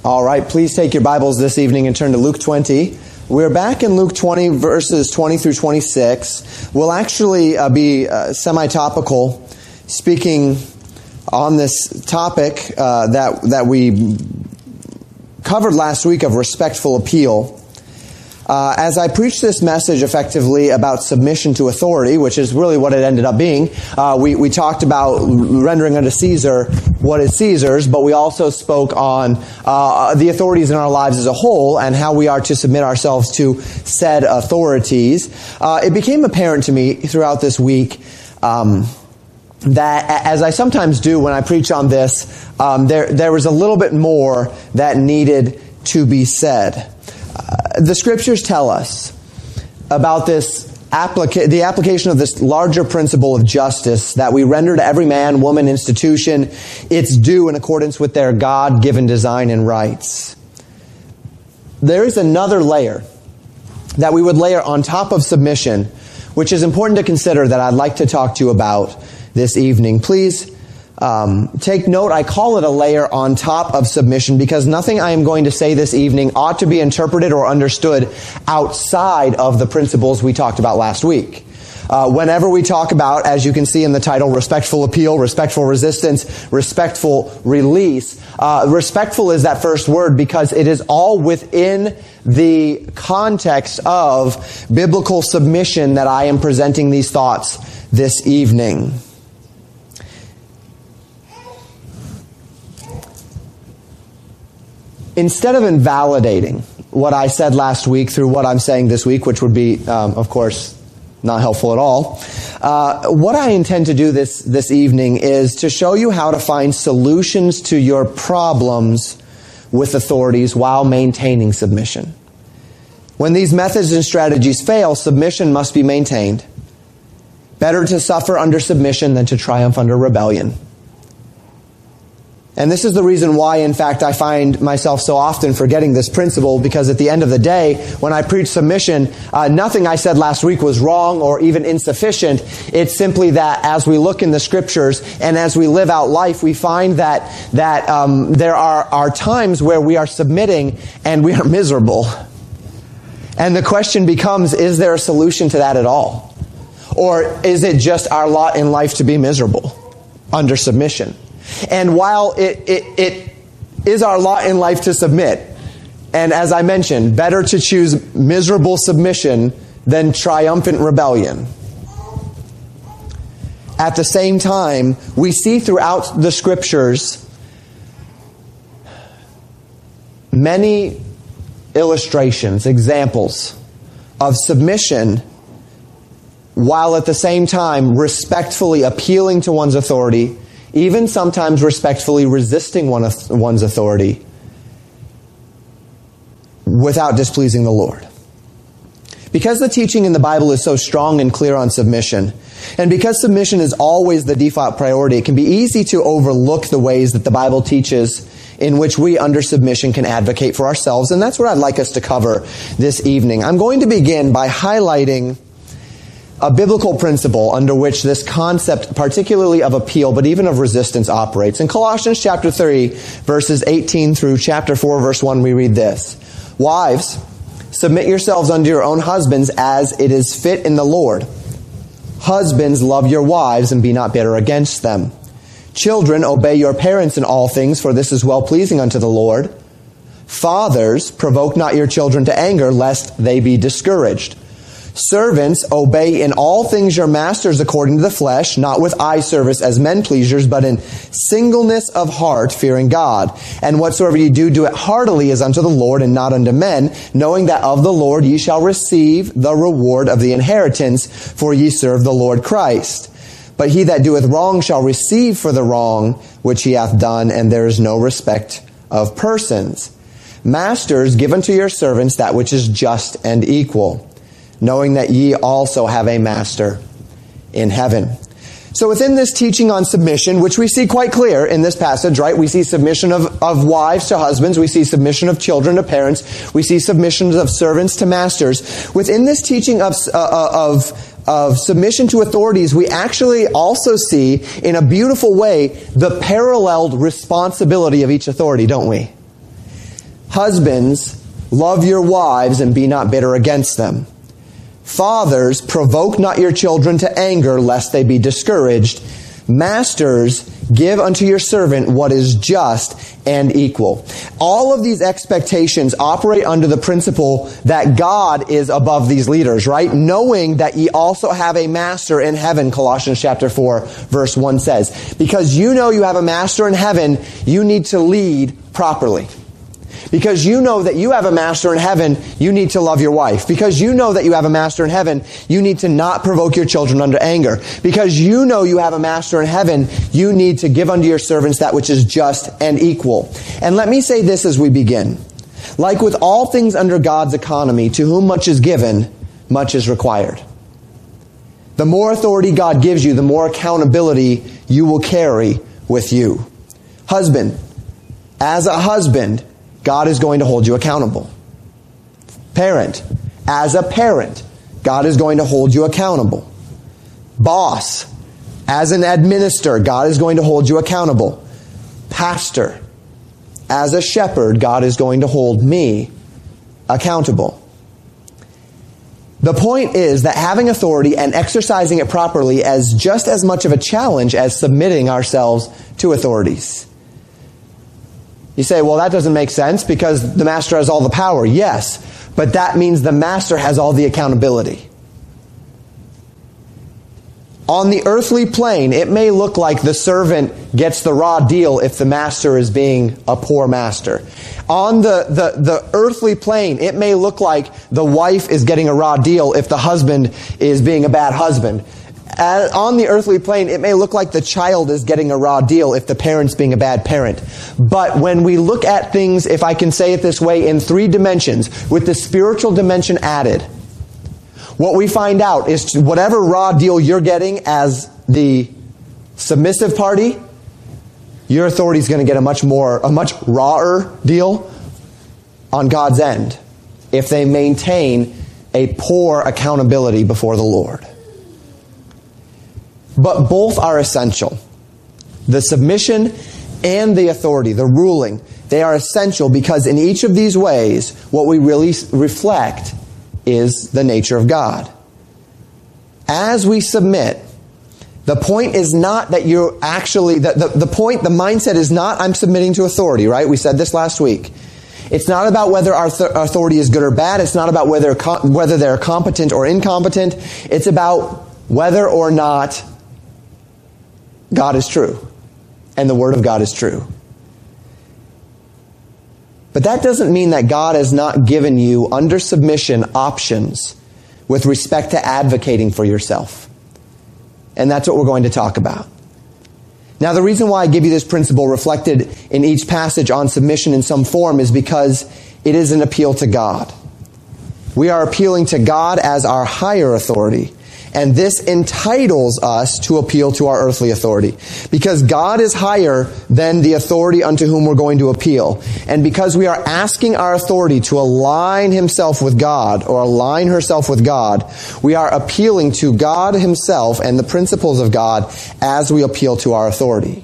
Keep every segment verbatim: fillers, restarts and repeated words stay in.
All right, please take your Bibles this evening and turn to Luke twenty. We're back in Luke twenty, verses twenty through twenty-six. We'll actually uh, be uh, semi-topical, speaking on this topic uh, that that we covered last week of respectful appeal. Uh, as I preached this message effectively about submission to authority, which is really what it ended up being, uh, we, we talked about rendering unto Caesar what is Caesar's, but we also spoke on uh, the authorities in our lives as a whole and how we are to submit ourselves to said authorities. Uh, it became apparent to me throughout this week um, that, as I sometimes do when I preach on this, um, there there was a little bit more that needed to be said. Uh, the scriptures tell us about this applica- the application of this larger principle of justice that we render to every man, woman, institution its due in accordance with their God-given design and rights. There is another layer that we would layer on top of submission, which is important to consider, that I'd like to talk to you about this evening. Please Um, take note, I call it a layer on top of submission because nothing I am going to say this evening ought to be interpreted or understood outside of the principles we talked about last week. Uh, whenever we talk about, as you can see in the title, respectful appeal, respectful resistance, respectful release, uh, respectful is that first word because it is all within the context of biblical submission that I am presenting these thoughts this evening. Instead of invalidating what I said last week through what I'm saying this week, which would be, um, of course, not helpful at all, uh, what I intend to do this, this evening is to show you how to find solutions to your problems with authorities while maintaining submission. When these methods and strategies fail, submission must be maintained. Better to suffer under submission than to triumph under rebellion. And this is the reason why, in fact, I find myself so often forgetting this principle, because at the end of the day, when I preach submission, uh, nothing I said last week was wrong or even insufficient. It's simply that as we look in the scriptures and as we live out life, we find that that um, there are, are times where we are submitting and we are miserable. And the question becomes, is there a solution to that at all? Or is it just our lot in life to be miserable under submission? And while it, it, it is our lot in life to submit, and as I mentioned, better to choose miserable submission than triumphant rebellion. At the same time, we see throughout the scriptures many illustrations, examples of submission, while at the same time respectfully appealing to one's authority, even sometimes respectfully resisting one, one's authority without displeasing the Lord. Because the teaching in the Bible is so strong and clear on submission, and because submission is always the default priority, it can be easy to overlook the ways that the Bible teaches in which we under submission can advocate for ourselves, and that's what I'd like us to cover this evening. I'm going to begin by highlighting a biblical principle under which this concept, particularly of appeal, but even of resistance, operates. In Colossians chapter three, verses eighteen through chapter four, verse one, we read this: Wives, submit yourselves unto your own husbands as it is fit in the Lord. Husbands, love your wives and be not bitter against them. Children, obey your parents in all things, for this is well-pleasing unto the Lord. Fathers, provoke not your children to anger, lest they be discouraged. Servants, obey in all things your masters according to the flesh, not with eye service as men pleasers, but in singleness of heart, fearing God. And whatsoever ye do, do it heartily as unto the Lord and not unto men, knowing that of the Lord ye shall receive the reward of the inheritance, for ye serve the Lord Christ. But he that doeth wrong shall receive for the wrong which he hath done, and there is no respect of persons. Masters, give unto your servants that which is just and equal, knowing that ye also have a master in heaven. So within this teaching on submission, which we see quite clear in this passage, right? We see submission of, of wives to husbands. We see submission of children to parents. We see submissions of servants to masters. Within this teaching of, uh, of, of submission to authorities, we actually also see, in a beautiful way, the paralleled responsibility of each authority, don't we? Husbands, love your wives and be not bitter against them. Fathers, provoke not your children to anger, lest they be discouraged. Masters, give unto your servant what is just and equal. All of these expectations operate under the principle that God is above these leaders, right? Knowing that ye also have a master in heaven, Colossians chapter four, verse one says. Because you know you have a master in heaven, you need to lead properly. Because you know that you have a master in heaven, you need to love your wife. Because you know that you have a master in heaven, you need to not provoke your children unto anger. Because you know you have a master in heaven, you need to give unto your servants that which is just and equal. And let me say this as we begin. Like with all things under God's economy, to whom much is given, much is required. The more authority God gives you, the more accountability you will carry with you. Husband, as a husband, God is going to hold you accountable. Parent, as a parent, God is going to hold you accountable. Boss, as an administrator, God is going to hold you accountable. Pastor, as a shepherd, God is going to hold me accountable. The point is that having authority and exercising it properly is just as much of a challenge as submitting ourselves to authorities. You say, well, that doesn't make sense because the master has all the power. Yes, but that means the master has all the accountability. On the earthly plane, it may look like the servant gets the raw deal if the master is being a poor master. On the, the, the earthly plane, it may look like the wife is getting a raw deal if the husband is being a bad husband. Uh, on the earthly plane, it may look like the child is getting a raw deal if the parent's being a bad parent. But when we look at things, if I can say it this way, in three dimensions, with the spiritual dimension added, what we find out is whatever raw deal you're getting as the submissive party, your authority is going to get a much more, a much rawer deal on God's end if they maintain a poor accountability before the Lord. But both are essential. The submission and the authority, the ruling, they are essential because in each of these ways, what we really reflect is the nature of God. As we submit, the point is not that you're actually, the, the, the point, the mindset is not I'm submitting to authority, right? We said this last week. It's not about whether our th- authority is good or bad. It's not about whether, whether they're competent or incompetent. It's about whether or not God is true, and the Word of God is true. But that doesn't mean that God has not given you, under submission, options with respect to advocating for yourself. And that's what we're going to talk about. Now, the reason why I give you this principle reflected in each passage on submission in some form is because it is an appeal to God. We are appealing to God as our higher authority. And this entitles us to appeal to our earthly authority. Because God is higher than the authority unto whom we're going to appeal. And because we are asking our authority to align himself with God, or align herself with God, we are appealing to God himself and the principles of God as we appeal to our authority.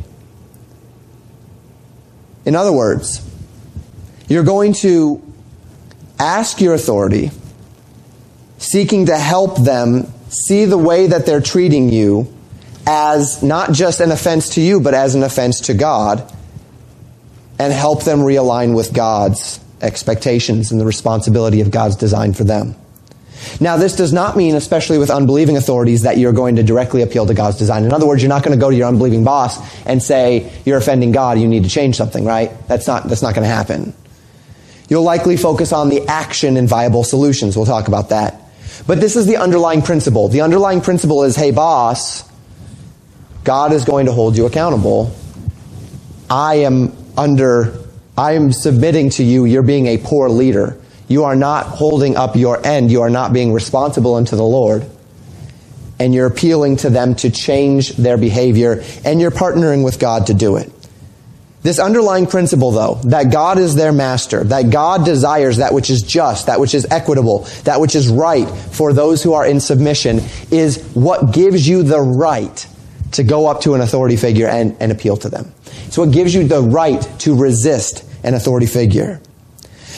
In other words, you're going to ask your authority, seeking to help them see the way that they're treating you as not just an offense to you, but as an offense to God, and help them realign with God's expectations and the responsibility of God's design for them. Now, this does not mean, especially with unbelieving authorities, that you're going to directly appeal to God's design. In other words, you're not going to go to your unbelieving boss and say, you're offending God, you need to change something, right? That's not, that's not going to happen. You'll likely focus on the action and viable solutions. We'll talk about that. But this is the underlying principle. The underlying principle is, hey, boss, God is going to hold you accountable. I am under, I am submitting to you. You're being a poor leader. You are not holding up your end. You are not being responsible unto the Lord. And you're appealing to them to change their behavior. And you're partnering with God to do it. This underlying principle, though, that God is their master, that God desires that which is just, that which is equitable, that which is right for those who are in submission, is what gives you the right to go up to an authority figure and, and appeal to them. It's what gives you the right to resist an authority figure.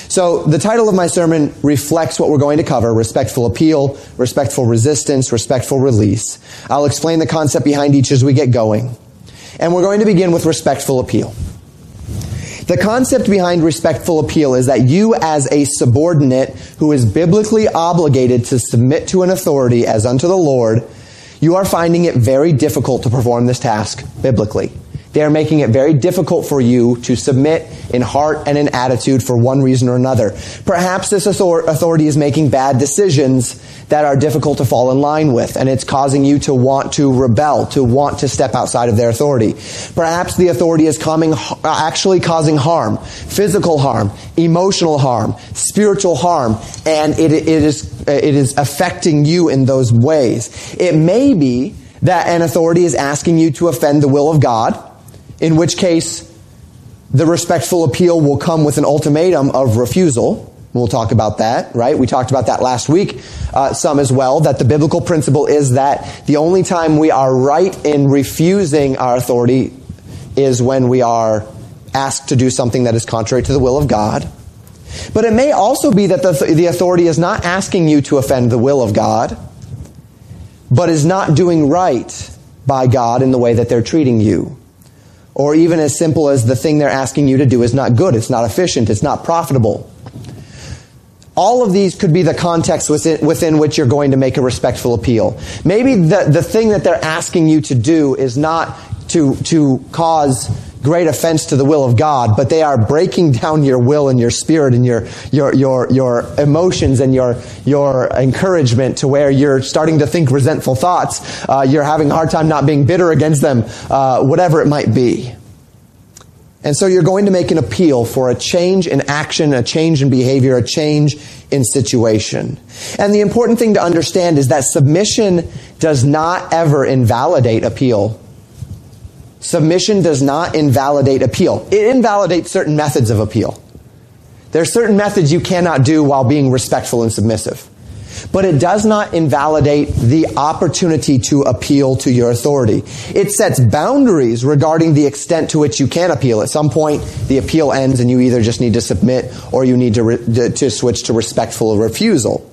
So the title of my sermon reflects what we're going to cover: respectful appeal, respectful resistance, respectful release. I'll explain the concept behind each as we get going. And we're going to begin with respectful appeal. The concept behind respectful appeal is that you, as a subordinate who is biblically obligated to submit to an authority as unto the Lord, you are finding it very difficult to perform this task biblically. They are making it very difficult for you to submit in heart and in attitude for one reason or another. Perhaps this authority is making bad decisions that are difficult to fall in line with, and it's causing you to want to rebel, to want to step outside of their authority. Perhaps the authority is coming, actually causing harm, physical harm, emotional harm, spiritual harm, and it, it is it is affecting you in those ways. It may be that an authority is asking you to offend the will of God, in which case the respectful appeal will come with an ultimatum of refusal. We'll talk about that, right? We talked about that last week, uh, some as well, that the biblical principle is that the only time we are right in refusing our authority is when we are asked to do something that is contrary to the will of God. But it may also be that the, the authority is not asking you to offend the will of God, but is not doing right by God in the way that they're treating you. Or even as simple as the thing they're asking you to do is not good, it's not efficient, it's not profitable. All of these could be the context within, within which you're going to make a respectful appeal. Maybe the, the thing that they're asking you to do is not to, to cause great offense to the will of God, but they are breaking down your will and your spirit and your, your, your, your emotions and your, your encouragement to where you're starting to think resentful thoughts. Uh, you're having a hard time not being bitter against them, uh, whatever it might be. And so you're going to make an appeal for a change in action, a change in behavior, a change in situation. And the important thing to understand is that submission does not ever invalidate appeal. Submission does not invalidate appeal. It invalidates certain methods of appeal. There are certain methods you cannot do while being respectful and submissive. But it does not invalidate the opportunity to appeal to your authority. It sets boundaries regarding the extent to which you can appeal. At some point, the appeal ends and you either just need to submit or you need to, re- to switch to respectful refusal.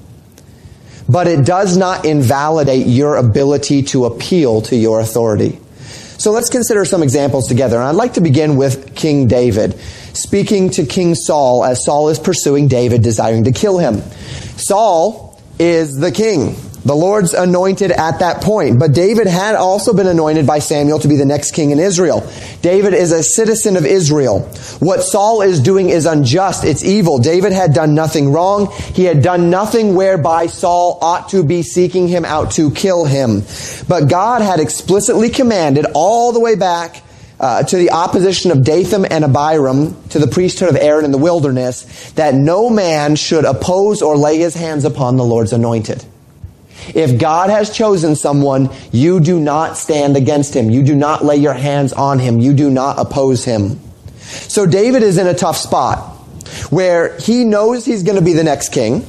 But it does not invalidate your ability to appeal to your authority. So let's consider some examples together. And I'd like to begin with King David, speaking to King Saul as Saul is pursuing David, desiring to kill him. Saul is the king, the Lord's anointed at that point. But David had also been anointed by Samuel to be the next king in Israel. David is a citizen of Israel. What Saul is doing is unjust. It's evil. David had done nothing wrong. He had done nothing whereby Saul ought to be seeking him out to kill him. But God had explicitly commanded all the way back Uh, to the opposition of Dathan and Abiram to the priesthood of Aaron in the wilderness, that no man should oppose or lay his hands upon the Lord's anointed. If God has chosen someone, you do not stand against him. You do not lay your hands on him. You do not oppose him. So David is in a tough spot where he knows he's going to be the next king.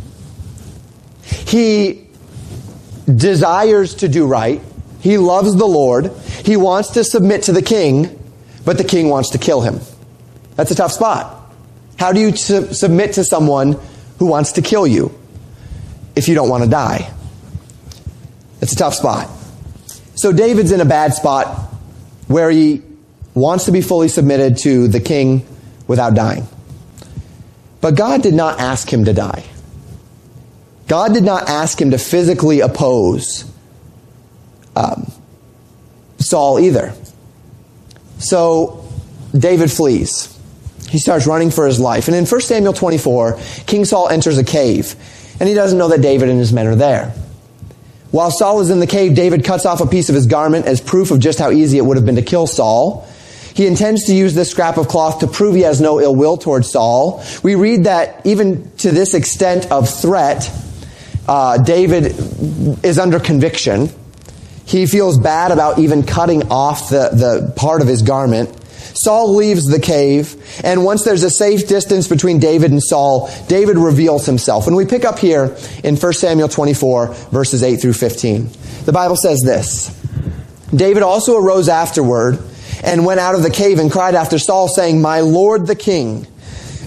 He desires to do right. He loves the Lord. He wants to submit to the king, but the king wants to kill him. That's a tough spot. How do you su- submit to someone who wants to kill you if you don't want to die? It's a tough spot. So David's in a bad spot where he wants to be fully submitted to the king without dying. But God did not ask him to die. God did not ask him to physically oppose Um, Saul either. So David flees. He starts running for his life. And in First Samuel twenty-four, King Saul enters a cave. And he doesn't know that David and his men are there. While Saul is in the cave, David cuts off a piece of his garment as proof of just how easy it would have been to kill Saul. He intends to use this scrap of cloth to prove he has no ill will towards Saul. We read that even to this extent of threat, uh, David is under conviction. He feels bad about even cutting off the, the part of his garment. Saul leaves the cave, and once there's a safe distance between David and Saul, David reveals himself. And we pick up here in First Samuel twenty-four, verses eight through fifteen. The Bible says this: David also arose afterward and went out of the cave and cried after Saul, saying, "My lord the king."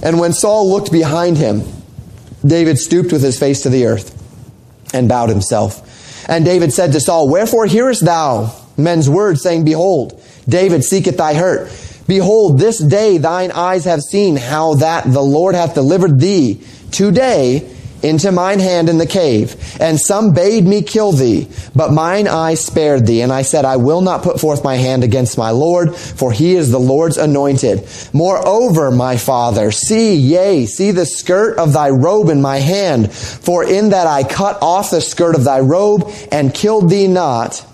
And when Saul looked behind him, David stooped with his face to the earth and bowed himself. And David said to Saul, "Wherefore hearest thou men's words, saying, Behold, David seeketh thy hurt? Behold, this day thine eyes have seen how that the Lord hath delivered thee today into mine hand in the cave. And some bade me kill thee, but mine eyes spared thee. And I said, I will not put forth my hand against my Lord, for he is the Lord's anointed. Moreover, my father, see, yea, see the skirt of thy robe in my hand. For in that I cut off the skirt of thy robe and killed thee not,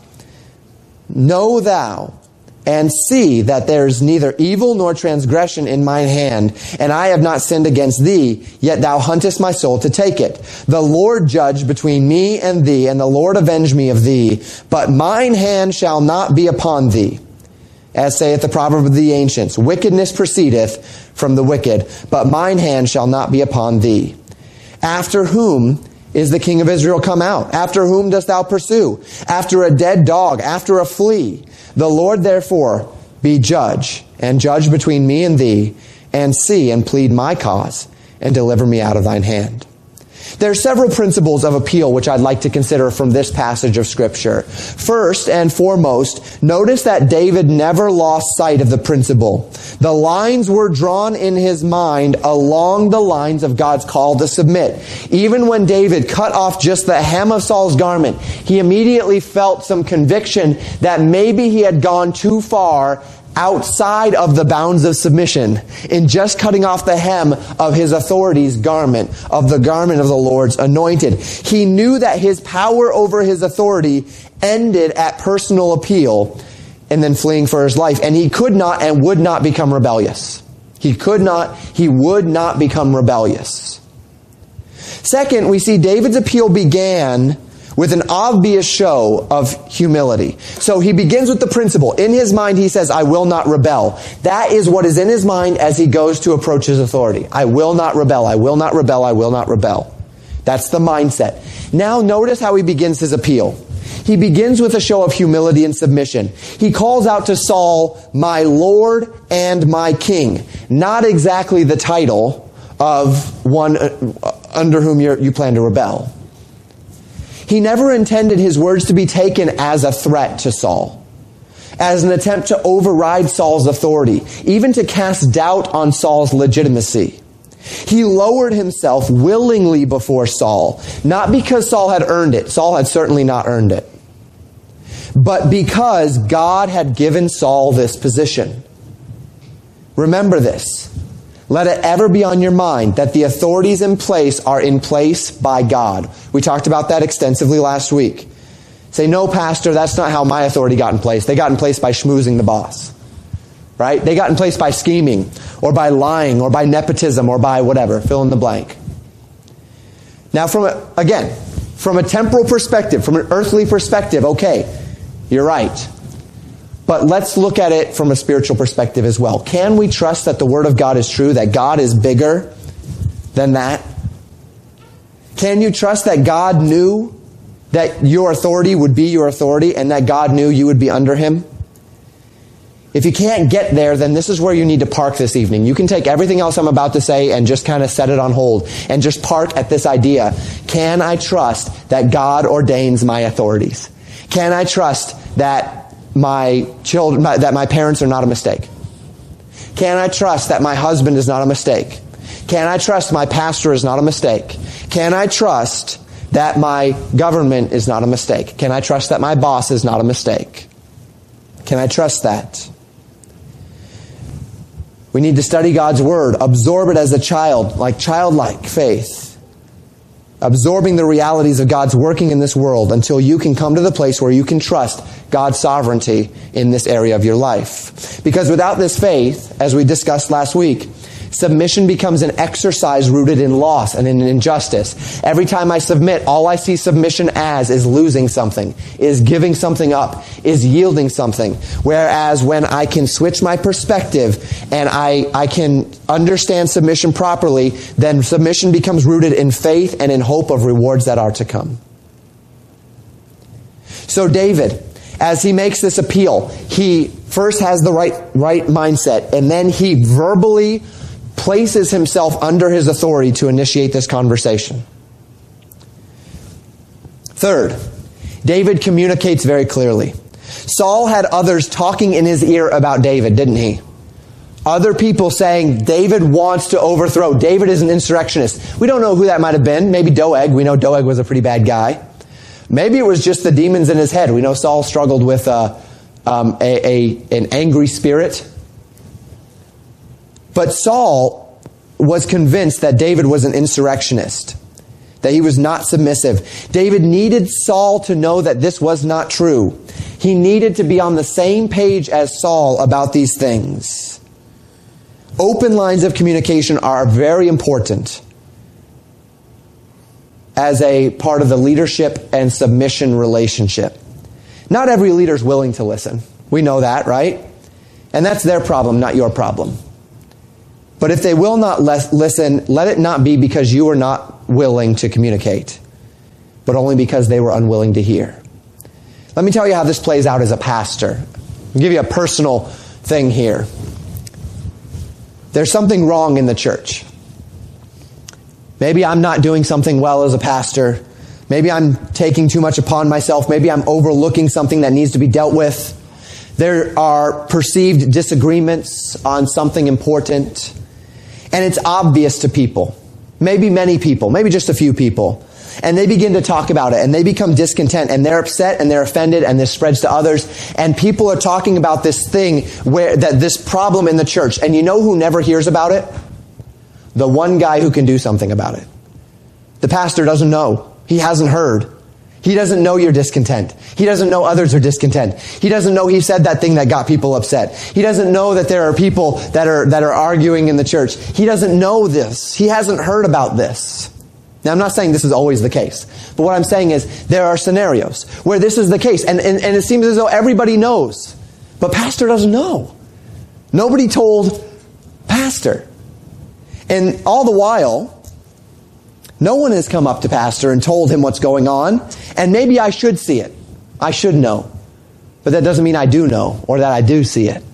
know thou, and see that there is neither evil nor transgression in mine hand, and I have not sinned against thee, yet thou huntest my soul to take it. The Lord judge between me and thee, and the Lord avenge me of thee. But mine hand shall not be upon thee. As saith the proverb of the ancients, wickedness proceedeth from the wicked, but mine hand shall not be upon thee. After whom is the king of Israel come out? After whom dost thou pursue? After a dead dog, after a flea. The Lord therefore be judge, and judge between me and thee, and see and plead my cause, and deliver me out of thine hand." There are several principles of appeal which I'd like to consider from this passage of Scripture. First and foremost, notice that David never lost sight of the principle. The lines were drawn in his mind along the lines of God's call to submit. Even when David cut off just the hem of Saul's garment, he immediately felt some conviction that maybe he had gone too far outside of the bounds of submission in just cutting off the hem of his authority's garment, of the garment of the Lord's anointed. He knew that his power over his authority ended at personal appeal and then fleeing for his life. And he could not and would not become rebellious. He could not, he would not become rebellious. Second, we see David's appeal began with an obvious show of humility. So he begins with the principle. In his mind, he says, I will not rebel. That is what is in his mind as he goes to approach his authority. I will not rebel. I will not rebel. I will not rebel. That's the mindset. Now notice how he begins his appeal. He begins with a show of humility and submission. He calls out to Saul, my Lord and my King. Not exactly the title of one under whom you're, you plan to rebel. He never intended his words to be taken as a threat to Saul, as an attempt to override Saul's authority, even to cast doubt on Saul's legitimacy. He lowered himself willingly before Saul, not because Saul had earned it. Saul had certainly not earned it. But because God had given Saul this position. Remember this. Let it ever be on your mind that the authorities in place are in place by God. We talked about that extensively last week. Say, no, Pastor, that's not how my authority got in place. They got in place by schmoozing the boss. Right? They got in place by scheming, or by lying, or by nepotism, or by whatever. Fill in the blank. Now, from a, again, from a temporal perspective, from an earthly perspective, okay, you're right. But let's look at it from a spiritual perspective as well. Can we trust that the Word of God is true, that God is bigger than that? Can you trust that God knew that your authority would be your authority and that God knew you would be under Him? If you can't get there, then this is where you need to park this evening. You can take everything else I'm about to say and just kind of set it on hold and just park at this idea. Can I trust that God ordains my authorities? Can I trust that my children, my, that my parents are not a mistake? Can I trust that my husband is not a mistake? Can I trust my pastor is not a mistake? Can I trust that my government is not a mistake? Can I trust that my boss is not a mistake? Can I trust that? We need to study God's Word, absorb it as a child, like childlike faith. Absorbing the realities of God's working in this world until you can come to the place where you can trust God's sovereignty in this area of your life. Because without this faith, as we discussed last week, submission becomes an exercise rooted in loss and in injustice. Every time I submit, all I see submission as is losing something, is giving something up, is yielding something. Whereas when I can switch my perspective and I, I can understand submission properly, then submission becomes rooted in faith and in hope of rewards that are to come. So David, as he makes this appeal, he first has the right, right mindset, and then he verbally places himself under his authority to initiate this conversation. Third, David communicates very clearly. Saul had others talking in his ear about David, didn't he? Other people saying, David wants to overthrow. David is an insurrectionist. We don't know who that might have been. Maybe Doeg. We know Doeg was a pretty bad guy. Maybe it was just the demons in his head. We know Saul struggled with uh, um, a, a, an angry spirit. But Saul was convinced that David was an insurrectionist, that he was not submissive. David needed Saul to know that this was not true. He needed to be on the same page as Saul about these things. Open lines of communication are very important as a part of the leadership and submission relationship. Not every leader is willing to listen. We know that, right? And that's their problem, not your problem. But if they will not les- listen, let it not be because you are not willing to communicate, but only because they were unwilling to hear. Let me tell you how this plays out as a pastor. I'll give you a personal thing here. There's something wrong in the church. Maybe I'm not doing something well as a pastor. Maybe I'm taking too much upon myself. Maybe I'm overlooking something that needs to be dealt with. There are perceived disagreements on something important. And it's obvious to people. Maybe many people. Maybe just a few people. And they begin to talk about it. And they become discontent. And they're upset and they're offended. And this spreads to others. And people are talking about this thing, where that this problem in the church. And you know who never hears about it? The one guy who can do something about it. The pastor doesn't know. He hasn't heard. He doesn't know you're discontent. He doesn't know others are discontent. He doesn't know he said that thing that got people upset. He doesn't know that there are people that are that are arguing in the church. He doesn't know this. He hasn't heard about this. Now, I'm not saying this is always the case. But what I'm saying is there are scenarios where this is the case. And, and, and it seems as though everybody knows. But pastor doesn't know. Nobody told pastor. And all the while, no one has come up to pastor and told him what's going on. And maybe I should see it. I should know. But that doesn't mean I do know or that I do see it.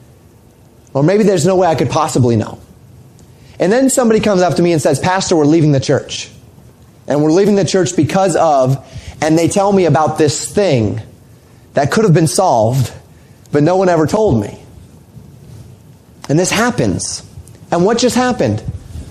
Or maybe there's no way I could possibly know. And then somebody comes up to me and says, Pastor, we're leaving the church. And we're leaving the church because of, and they tell me about this thing that could have been solved, but no one ever told me. And this happens. And what just happened?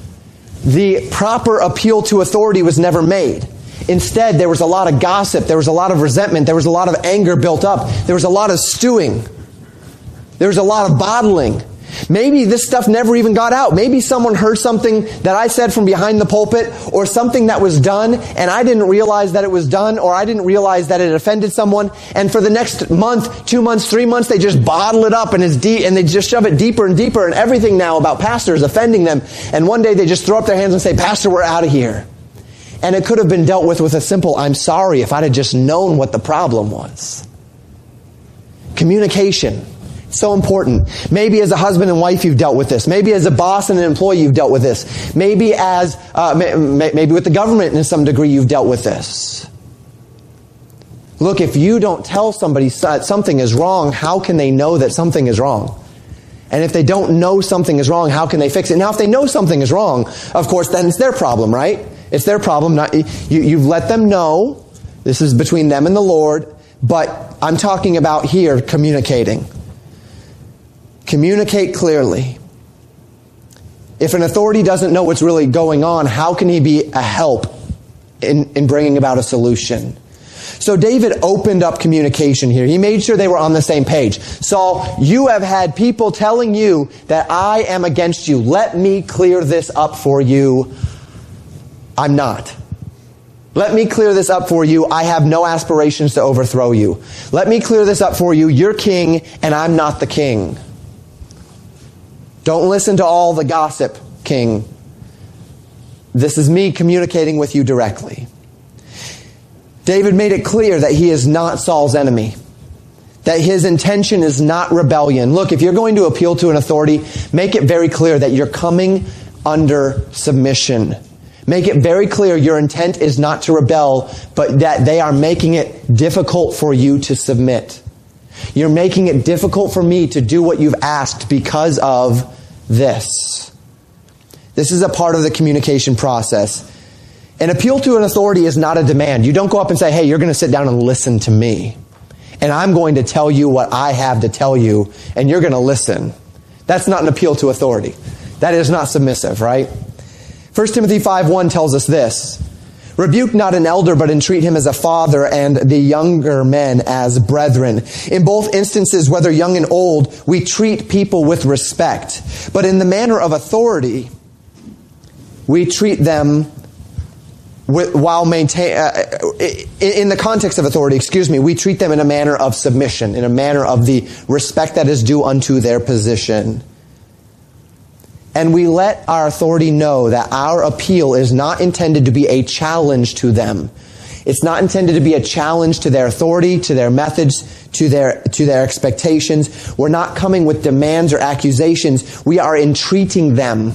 The proper appeal to authority was never made. Instead, there was a lot of gossip. There was a lot of resentment. There was a lot of anger built up. There was a lot of stewing. There was a lot of bottling. Maybe this stuff never even got out. Maybe someone heard something that I said from behind the pulpit, or something that was done and I didn't realize that it was done, or I didn't realize that it offended someone. And for the next month, two months, three months, they just bottle it up and it's deep, and they just shove it deeper and deeper, and everything now about pastors offending them. And one day they just throw up their hands and say, Pastor, we're out of here. And it could have been dealt with with a simple, I'm sorry, if I'd have just known what the problem was. Communication. So important. Maybe as a husband and wife you've dealt with this. Maybe as a boss and an employee you've dealt with this. Maybe as uh, maybe with the government in some degree you've dealt with this. Look, if you don't tell somebody something is wrong, how can they know that something is wrong? And if they don't know something is wrong, how can they fix it? Now, if they know something is wrong, of course, then it's their problem, right? It's their problem. Not, you, you've let them know. This is between them and the Lord. But I'm talking about here communicating. Communicate clearly. If an authority doesn't know what's really going on, how can he be a help in, in bringing about a solution? So David opened up communication here. He made sure they were on the same page. Saul, you have had people telling you that I am against you. Let me clear this up for you. I'm not. Let me clear this up for you. I have no aspirations to overthrow you. Let me clear this up for you. You're king and I'm not the king. Don't listen to all the gossip, king. This is me communicating with you directly. David made it clear that he is not Saul's enemy. That his intention is not rebellion. Look, if you're going to appeal to an authority, make it very clear that you're coming under submission. Make it very clear your intent is not to rebel, but that they are making it difficult for you to submit. You're making it difficult for me to do what you've asked because of this. This is a part of the communication process. An appeal to an authority is not a demand. You don't go up and say, hey, you're going to sit down and listen to me. And I'm going to tell you what I have to tell you, and you're going to listen. That's not an appeal to authority. That is not submissive, right? First Timothy five one tells us this. Rebuke not an elder, but entreat him as a father, and the younger men as brethren. In both instances, whether young and old, we treat people with respect. But in the manner of authority, we treat them with, while maintain, uh, in the context of authority, excuse me, we treat them in a manner of submission, in a manner of the respect that is due unto their position. And we let our authority know that our appeal is not intended to be a challenge to them. It's not intended to be a challenge to their authority, to their methods, to their, to their expectations. We're not coming with demands or accusations. We are entreating them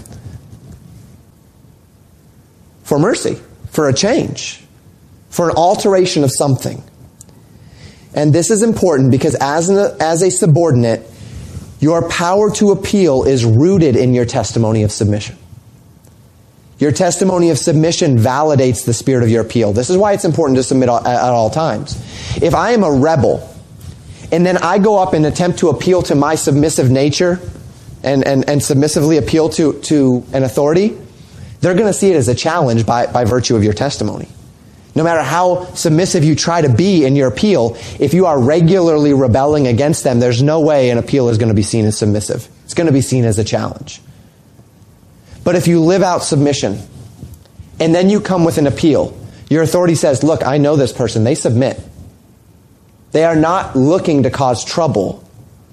for mercy, for a change, for an alteration of something. And this is important because as, an, as a subordinate, your power to appeal is rooted in your testimony of submission. Your testimony of submission validates the spirit of your appeal. This is why it's important to submit at all times. If I am a rebel, and then I go up and attempt to appeal to my submissive nature, and, and, and submissively appeal to, to an authority, they're going to see it as a challenge by, by virtue of your testimony. No matter how submissive you try to be in your appeal, if you are regularly rebelling against them, there's no way an appeal is going to be seen as submissive. It's going to be seen as a challenge. But if you live out submission, and then you come with an appeal, your authority says, look, I know this person. They submit. They are not looking to cause trouble.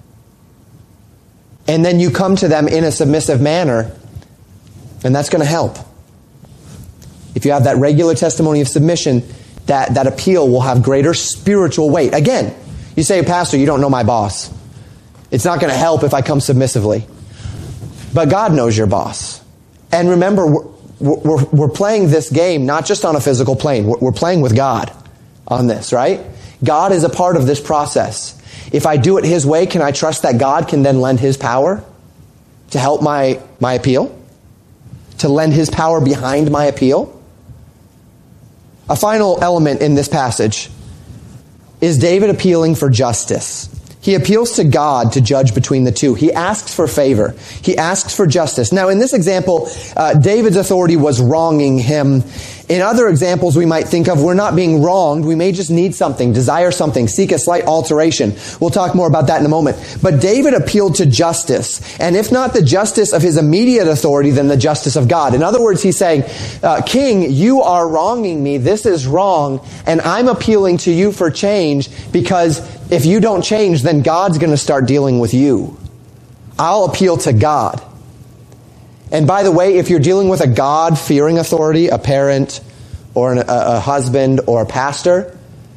And then you come to them in a submissive manner, and that's going to help. If you have that regular testimony of submission, that, that appeal will have greater spiritual weight. Again, you say, Pastor, you don't know my boss. It's not going to help if I come submissively. But God knows your boss. And remember, we're, we're, we're playing this game not just on a physical plane. We're, we're playing with God on this, right? God is a part of this process. If I do it His way, can I trust that God can then lend His power to help my, my appeal? To lend His power behind my appeal? A final element in this passage is David appealing for justice. He appeals to God to judge between the two. He asks for favor. He asks for justice. Now, in this example, uh, David's authority was wronging him. In other examples we might think of, we're not being wronged. We may just need something, desire something, seek a slight alteration. We'll talk more about that in a moment. But David appealed to justice. And if not the justice of his immediate authority, then the justice of God. In other words, he's saying, uh, King, you are wronging me. This is wrong. And I'm appealing to you for change because if you don't change, then God's going to start dealing with you. I'll appeal to God. And by the way, if you're dealing with a God-fearing authority, a parent or an, a, a husband or a pastor,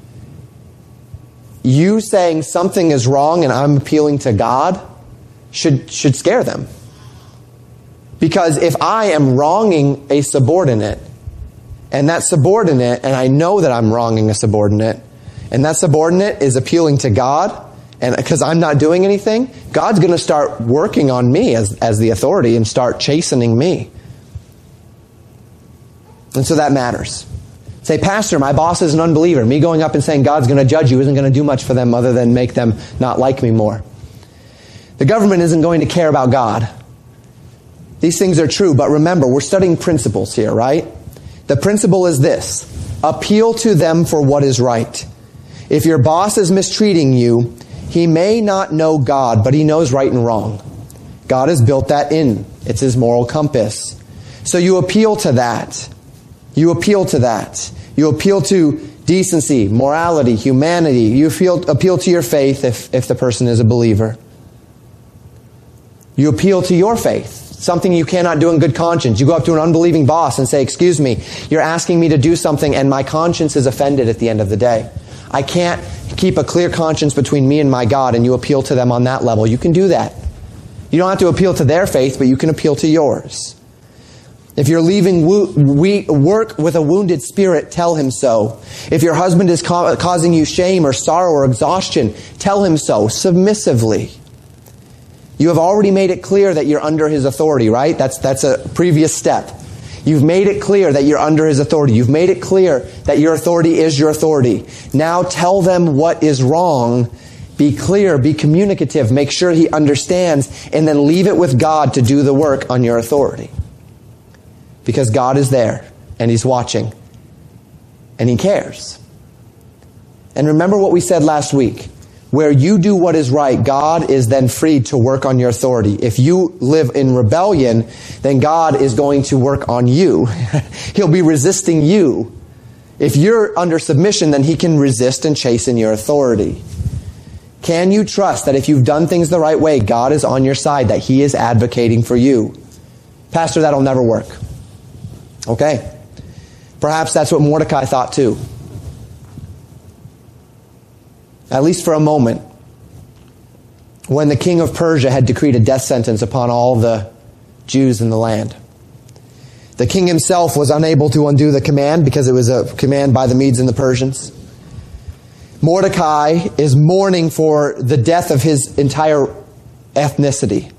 you saying something is wrong and I'm appealing to God should, should scare them. Because if I am wronging a subordinate, and that subordinate, and I know that I'm wronging a subordinate, and that subordinate is appealing to God, and because I'm not doing anything, God's going to start working on me as, as the authority and start chastening me. And so that matters. Say, Pastor, my boss is an unbeliever. Me going up and saying God's going to judge you isn't going to do much for them other than make them not like me more. The government isn't going to care about God. These things are true, but remember, we're studying principles here, right? The principle is this: appeal to them for what is right. If your boss is mistreating you, he may not know God, but he knows right and wrong. God has built that in. It's His moral compass. So you appeal to that. You appeal to that. You appeal to decency, morality, humanity. You appeal, appeal to your faith if, if the person is a believer. You appeal to your faith, something you cannot do in good conscience. You go up to an unbelieving boss and say, excuse me, you're asking me to do something and my conscience is offended at the end of the day. I can't keep a clear conscience between me and my God, and you appeal to them on that level. You can do that. You don't have to appeal to their faith, but you can appeal to yours. If you're leaving wo- we- work with a wounded spirit, tell him so. If your husband is ca- causing you shame or sorrow or exhaustion, tell him so, submissively. You have already made it clear that you're under his authority, right? That's, that's a previous step. You've made it clear that you're under his authority. You've made it clear that your authority is your authority. Now tell them what is wrong. Be clear, be communicative, make sure he understands, and then leave it with God to do the work on your authority. Because God is there, and he's watching, and he cares. And remember what we said last week. Where you do what is right, God is then free to work on your authority. If you live in rebellion, then God is going to work on you. He'll be resisting you. If you're under submission, then he can resist and chasten your authority. Can you trust that if you've done things the right way, God is on your side, that he is advocating for you? Pastor, that'll never work. Okay. Perhaps that's what Mordecai thought too. At least for a moment, when the king of Persia had decreed a death sentence upon all the Jews in the land. The king himself was unable to undo the command because it was a command by the Medes and the Persians. Mordecai is mourning for the death of his entire ethnicity.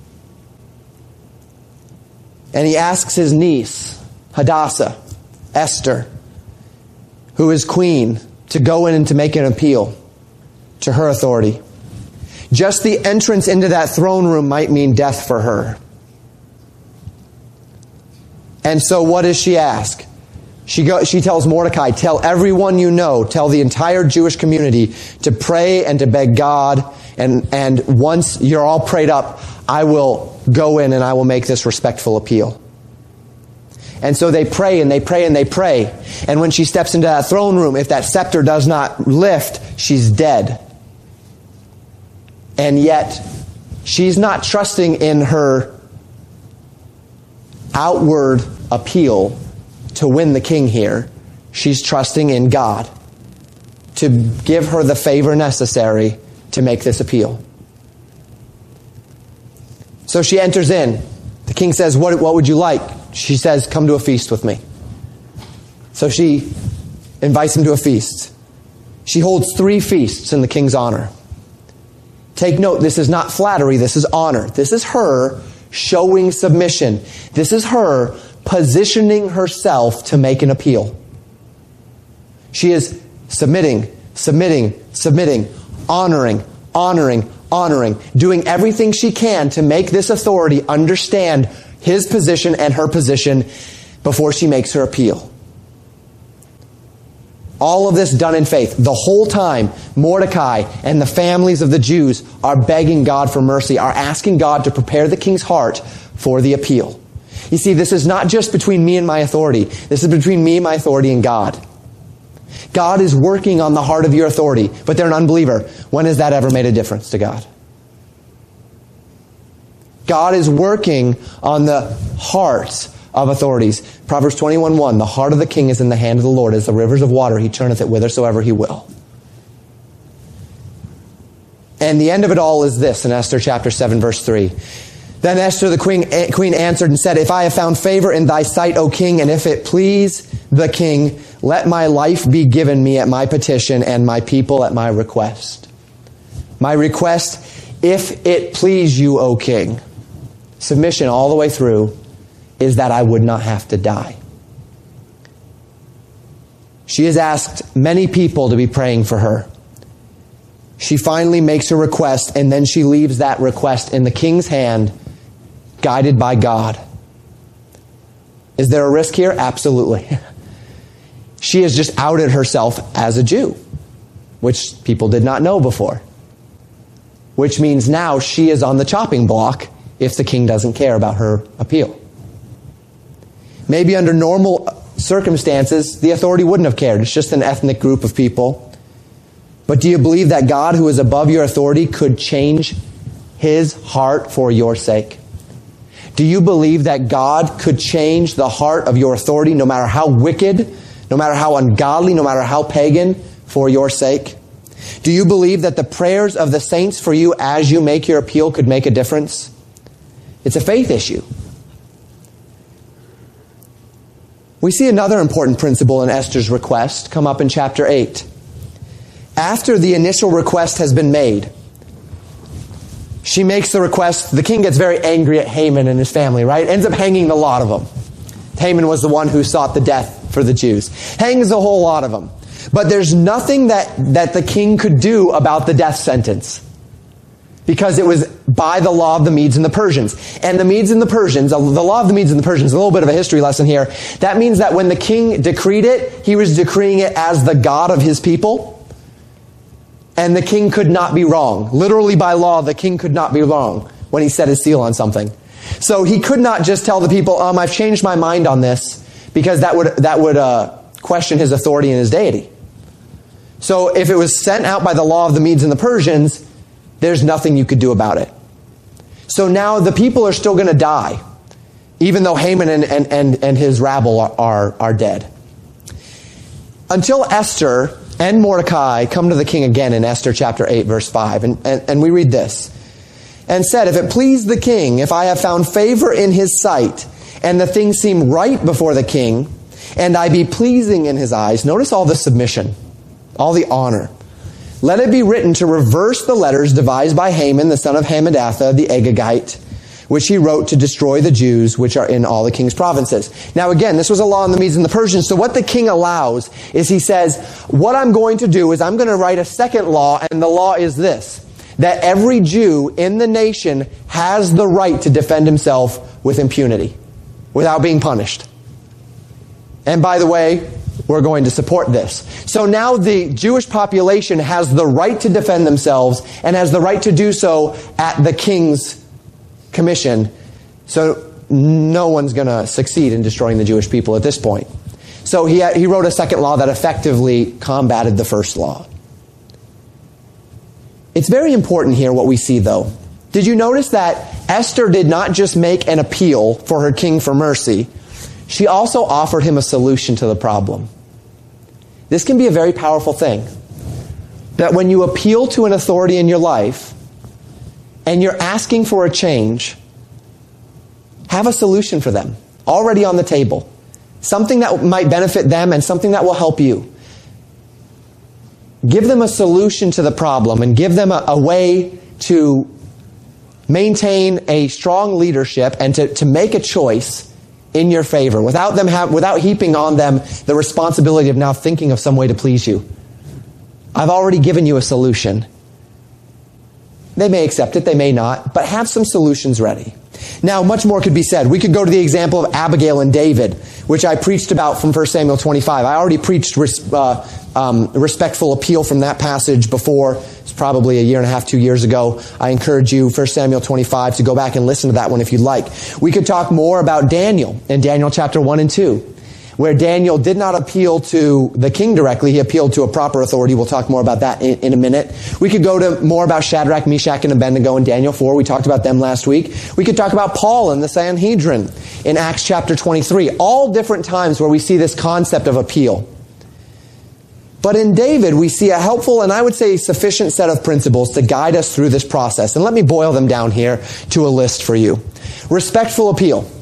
And he asks his niece, Hadassah, Esther, who is queen, to go in and to make an appeal to her authority. Just the entrance into that throne room might mean death for her. And so what does she ask? She go, she tells Mordecai, tell everyone you know, tell the entire Jewish community to pray and to beg God. And, and once you're all prayed up, I will go in and I will make this respectful appeal. And so they pray and they pray and they pray. And when she steps into that throne room, if that scepter does not lift, she's dead. And yet, she's not trusting in her outward appeal to win the king here. She's trusting in God to give her the favor necessary to make this appeal. So she enters in. The king says, what, what would you like? She says, come to a feast with me. So she invites him to a feast. She holds three feasts in the king's honor. Take note, this is not flattery, this is honor. This is her showing submission. This is her positioning herself to make an appeal. She is submitting, submitting, submitting, honoring, honoring, honoring, doing everything she can to make this authority understand his position and her position before she makes her appeal. All of this done in faith. The whole time, Mordecai and the families of the Jews are begging God for mercy, are asking God to prepare the king's heart for the appeal. You see, this is not just between me and my authority. This is between me, my authority, and God. God is working on the heart of your authority, but they're an unbeliever. When has that ever made a difference to God? God is working on the hearts of authorities. Proverbs twenty-one one, the heart of the king is in the hand of the Lord, as the rivers of water, he turneth it whithersoever he will. And the end of it all is this in Esther chapter seven, verse three. Then Esther the queen, queen answered and said, if I have found favor in thy sight, O king, and if it please the king, let my life be given me at my petition and my people at my request. My request, if it please you, O king, submission all the way through, is that I would not have to die. She has asked many people to be praying for her. She finally makes a request, and then she leaves that request in the king's hand, guided by God. Is there a risk here? Absolutely. She has just outed herself as a Jew, which people did not know before. Which means now she is on the chopping block if the king doesn't care about her appeal. Maybe under normal circumstances, the authority wouldn't have cared. It's just an ethnic group of people. But do you believe that God, who is above your authority, could change his heart for your sake? Do you believe that God could change the heart of your authority, no matter how wicked, no matter how ungodly, no matter how pagan, for your sake? Do you believe that the prayers of the saints for you as you make your appeal could make a difference? It's a faith issue. We see another important principle in Esther's request come up in chapter eight. After the initial request has been made, she makes the request. The king gets very angry at Haman and his family, right? Ends up hanging the lot of them. Haman was the one who sought the death for the Jews. Hangs a whole lot of them. But there's nothing that, that the king could do about the death sentence, because it was by the law of the Medes and the Persians. And the Medes and the Persians, the law of the Medes and the Persians, a little bit of a history lesson here. That means that when the king decreed it, he was decreeing it as the God of his people. And the king could not be wrong. Literally by law, the king could not be wrong when he set his seal on something. So he could not just tell the people, um, I've changed my mind on this, because that would, that would uh, question his authority and his deity. So if it was sent out by the law of the Medes and the Persians, there's nothing you could do about it. So now the people are still going to die, even though Haman and, and, and, and his rabble are, are, are dead. Until Esther and Mordecai come to the king again in Esther chapter eight, verse five. And, and, and we read this. And said, if it please the king, if I have found favor in his sight, and the thing seem right before the king, and I be pleasing in his eyes. Notice all the submission, all the honor. Let it be written to reverse the letters devised by Haman, the son of Hammedatha, the Agagite, which he wrote to destroy the Jews, which are in all the king's provinces. Now again, this was a law in the Medes and the Persians. So what the king allows is he says, what I'm going to do is I'm going to write a second law, and the law is this, that every Jew in the nation has the right to defend himself with impunity, without being punished. And by the way, we're going to support this. So now the Jewish population has the right to defend themselves and has the right to do so at the king's commission. So no one's going to succeed in destroying the Jewish people at this point. So he, he wrote a second law that effectively combated the first law. It's very important here what we see, though. Did you notice that Esther did not just make an appeal for her king for mercy? She also offered him a solution to the problem. This can be a very powerful thing. That when you appeal to an authority in your life and you're asking for a change, have a solution for them already on the table. Something that might benefit them and something that will help you. Give them a solution to the problem and give them a, a way to maintain a strong leadership and to, to make a choice in your favor without them have, without heaping on them the responsibility of now thinking of some way to please you. I've already given you a solution. They may accept it, they may not, but have some solutions ready. Now, much more could be said. We could go to the example of Abigail and David, which I preached about from First Samuel twenty-five. I already preached uh, um, respectful appeal from that passage before. It's probably a year and a half, two years ago. I encourage you, First Samuel twenty-five, to go back and listen to that one if you'd like. We could talk more about Daniel in Daniel chapter one and two, where Daniel did not appeal to the king directly. He appealed to a proper authority. We'll talk more about that in, in a minute. We could go to more about Shadrach, Meshach, and Abednego in Daniel four. We talked about them last week. We could talk about Paul and the Sanhedrin in Acts chapter twenty-three. All different times where we see this concept of appeal. But in David, we see a helpful and I would say sufficient set of principles to guide us through this process. And let me boil them down here to a list for you. Respectful appeal.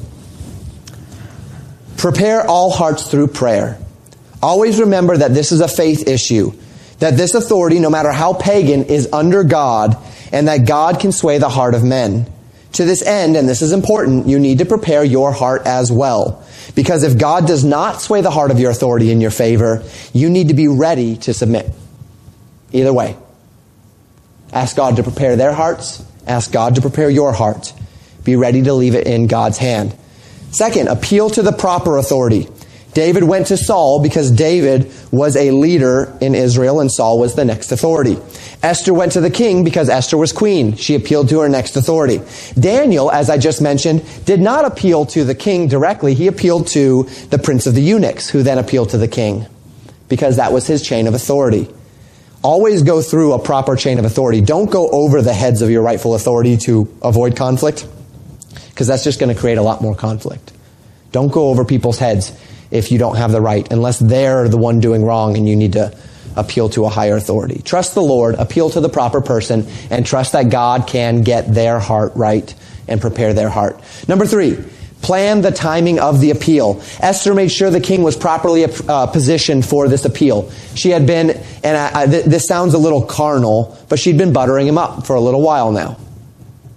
Prepare all hearts through prayer. Always remember that this is a faith issue. That this authority, no matter how pagan, is under God, and that God can sway the heart of men. To this end, and this is important, you need to prepare your heart as well. Because if God does not sway the heart of your authority in your favor, you need to be ready to submit. Either way. Ask God to prepare their hearts. Ask God to prepare your heart. Be ready to leave it in God's hand. Second, appeal to the proper authority. David went to Saul because David was a leader in Israel and Saul was the next authority. Esther went to the king because Esther was queen. She appealed to her next authority. Daniel, as I just mentioned, did not appeal to the king directly. He appealed to the prince of the eunuchs, who then appealed to the king because that was his chain of authority. Always go through a proper chain of authority. Don't go over the heads of your rightful authority to avoid conflict, because that's just going to create a lot more conflict. Don't go over people's heads if you don't have the right, unless they're the one doing wrong and you need to appeal to a higher authority. Trust the Lord, appeal to the proper person, and trust that God can get their heart right and prepare their heart. Number three, plan the timing of the appeal. Esther made sure the king was properly uh, positioned for this appeal. She had been, and I, I, th- this sounds a little carnal, but she'd been buttering him up for a little while now.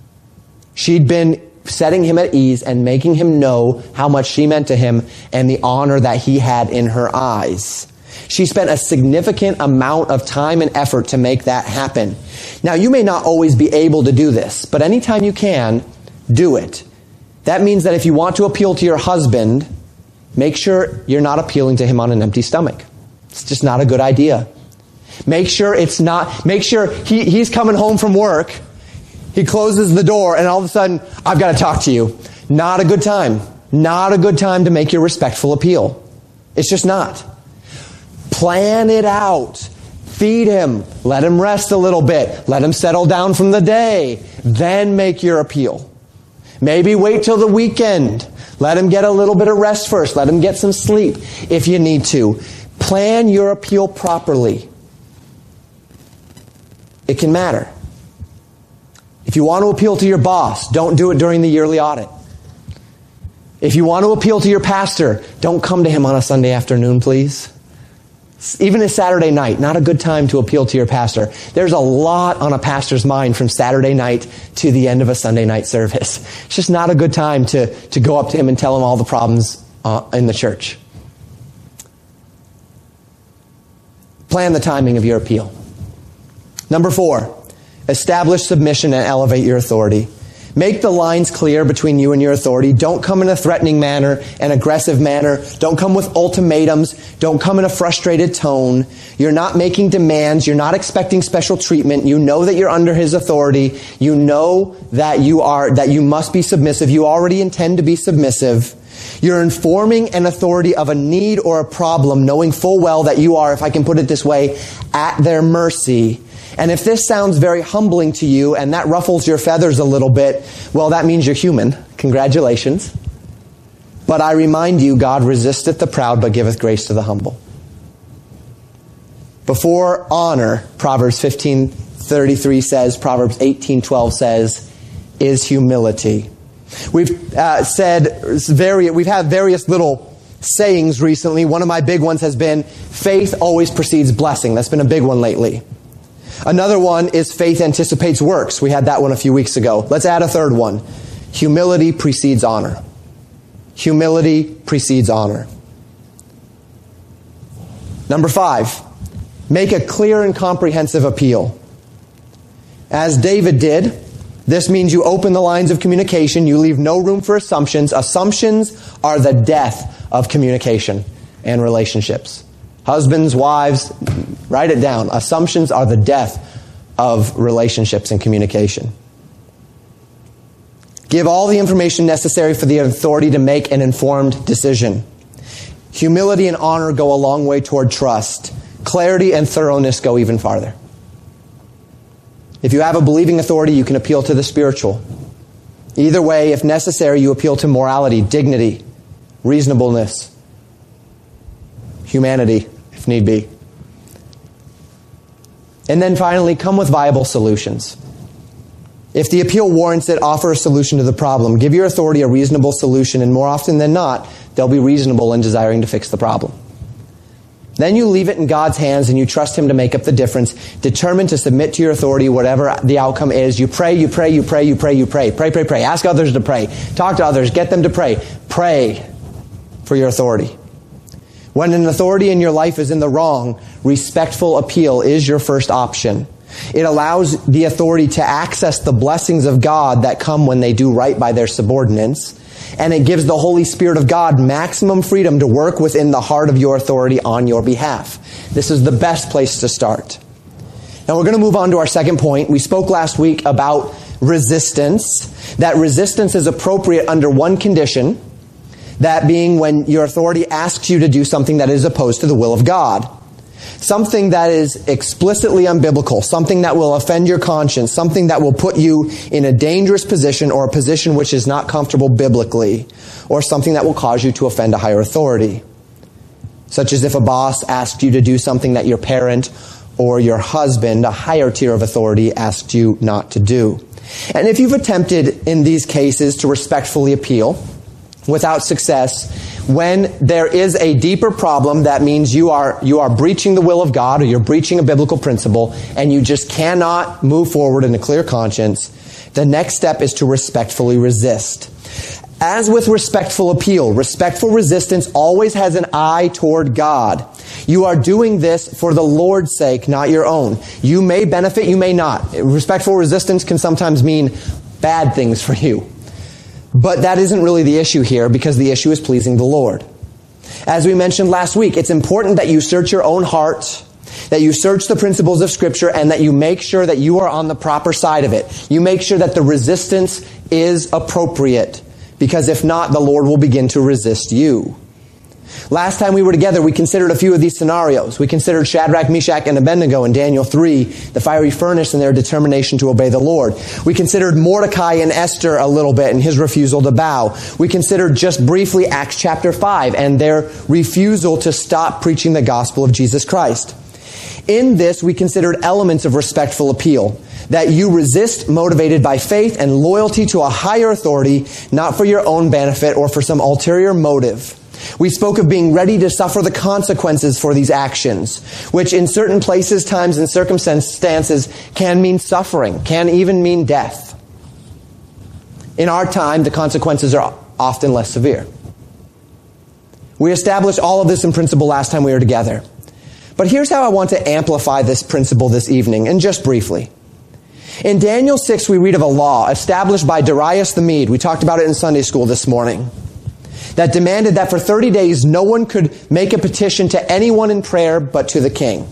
She'd been setting him at ease and making him know how much she meant to him and the honor that he had in her eyes. She spent a significant amount of time and effort to make that happen. Now, you may not always be able to do this, but anytime you can, do it. That means that if you want to appeal to your husband, make sure you're not appealing to him on an empty stomach. It's just not a good idea. Make sure it's not, make sure he, he's coming home from work. He closes the door and all of a sudden, I've got to talk to you. Not a good time. Not a good time to make your respectful appeal. It's just not. Plan it out. Feed him. Let him rest a little bit. Let him settle down from the day. Then make your appeal. Maybe wait till the weekend. Let him get a little bit of rest first. Let him get some sleep if you need to. Plan your appeal properly. It can matter. If you want to appeal to your boss, don't do it during the yearly audit. If you want to appeal to your pastor, don't come to him on a Sunday afternoon, please. Even a Saturday night, not a good time to appeal to your pastor. There's a lot on a pastor's mind from Saturday night to the end of a Sunday night service. It's just not a good time to, to go up to him and tell him all the problems uh, in the church. Plan the timing of your appeal. Number four, establish submission and elevate your authority. Make the lines clear between you and your authority. Don't come in a threatening manner, an aggressive manner. Don't come with ultimatums. Don't come in a frustrated tone. You're not making demands. You're not expecting special treatment. You know that you're under his authority. You know that you are, that you must be submissive. You already intend to be submissive. You're informing an authority of a need or a problem, knowing full well that you are, if I can put it this way, at their mercy. And if this sounds very humbling to you and that ruffles your feathers a little bit, well, that means you're human. Congratulations. But I remind you, God resisteth the proud but giveth grace to the humble. Before honor, Proverbs fifteen thirty-three says, Proverbs eighteen twelve says, is humility. We've uh, said, very, we've had various little sayings recently. One of my big ones has been, faith always precedes blessing. That's been a big one lately. Another one is faith anticipates works. We had that one a few weeks ago. Let's add a third one. Humility precedes honor. Humility precedes honor. Number five, make a clear and comprehensive appeal. As David did, this means you open the lines of communication. You leave no room for assumptions. Assumptions are the death of communication and relationships. Husbands, wives, write it down. Assumptions are the death of relationships and communication. Give all the information necessary for the authority to make an informed decision. Humility and honor go a long way toward trust. Clarity and thoroughness go even farther. If you have a believing authority, you can appeal to the spiritual. Either way, if necessary, you appeal to morality, dignity, reasonableness, humanity, if need be. And then finally, come with viable solutions. If the appeal warrants it, offer a solution to the problem. Give your authority a reasonable solution, and more often than not, they'll be reasonable in desiring to fix the problem. Then you leave it in God's hands and you trust him to make up the difference, determined to submit to your authority, whatever the outcome is. You pray, you pray, you pray, you pray, you pray. Pray, pray, pray. Ask others to pray. Talk to others. Get them to pray. Pray for your authority. When an authority in your life is in the wrong, respectful appeal is your first option. It allows the authority to access the blessings of God that come when they do right by their subordinates. And it gives the Holy Spirit of God maximum freedom to work within the heart of your authority on your behalf. This is the best place to start. Now we're going to move on to our second point. We spoke last week about resistance. That resistance is appropriate under one condition. That being when your authority asks you to do something that is opposed to the will of God. Something that is explicitly unbiblical. Something that will offend your conscience. Something that will put you in a dangerous position or a position which is not comfortable biblically. Or something that will cause you to offend a higher authority. Such as if a boss asked you to do something that your parent or your husband, a higher tier of authority, asked you not to do. And if you've attempted in these cases to respectfully appeal without success, when there is a deeper problem, that means you are you are breaching the will of God or you're breaching a biblical principle and you just cannot move forward in a clear conscience, The next step is to respectfully resist. As with respectful appeal, respectful resistance always has an eye toward God. You are doing this for the Lord's sake, not your own. You may benefit, you may not. Respectful resistance can sometimes mean bad things for you. But that isn't really the issue here, because the issue is pleasing the Lord. As we mentioned last week, it's important that you search your own heart, that you search the principles of Scripture, and that you make sure that you are on the proper side of it. You make sure that the resistance is appropriate, because if not, the Lord will begin to resist you. Last time we were together, we considered a few of these scenarios. We considered Shadrach, Meshach, and Abednego in Daniel three, the fiery furnace, and their determination to obey the Lord. We considered Mordecai and Esther a little bit and his refusal to bow. We considered just briefly Acts chapter five and their refusal to stop preaching the gospel of Jesus Christ. In this, we considered elements of respectful appeal. That you resist motivated by faith and loyalty to a higher authority, not for your own benefit or for some ulterior motive. We spoke of being ready to suffer the consequences for these actions, which in certain places, times, and circumstances can mean suffering, can even mean death. In our time, the consequences are often less severe. We established all of this in principle last time we were together. But here's how I want to amplify this principle this evening, and just briefly. In Daniel six, we read of a law established by Darius the Mede. We talked about it in Sunday school this morning. That demanded that for thirty days, no one could make a petition to anyone in prayer but to the king.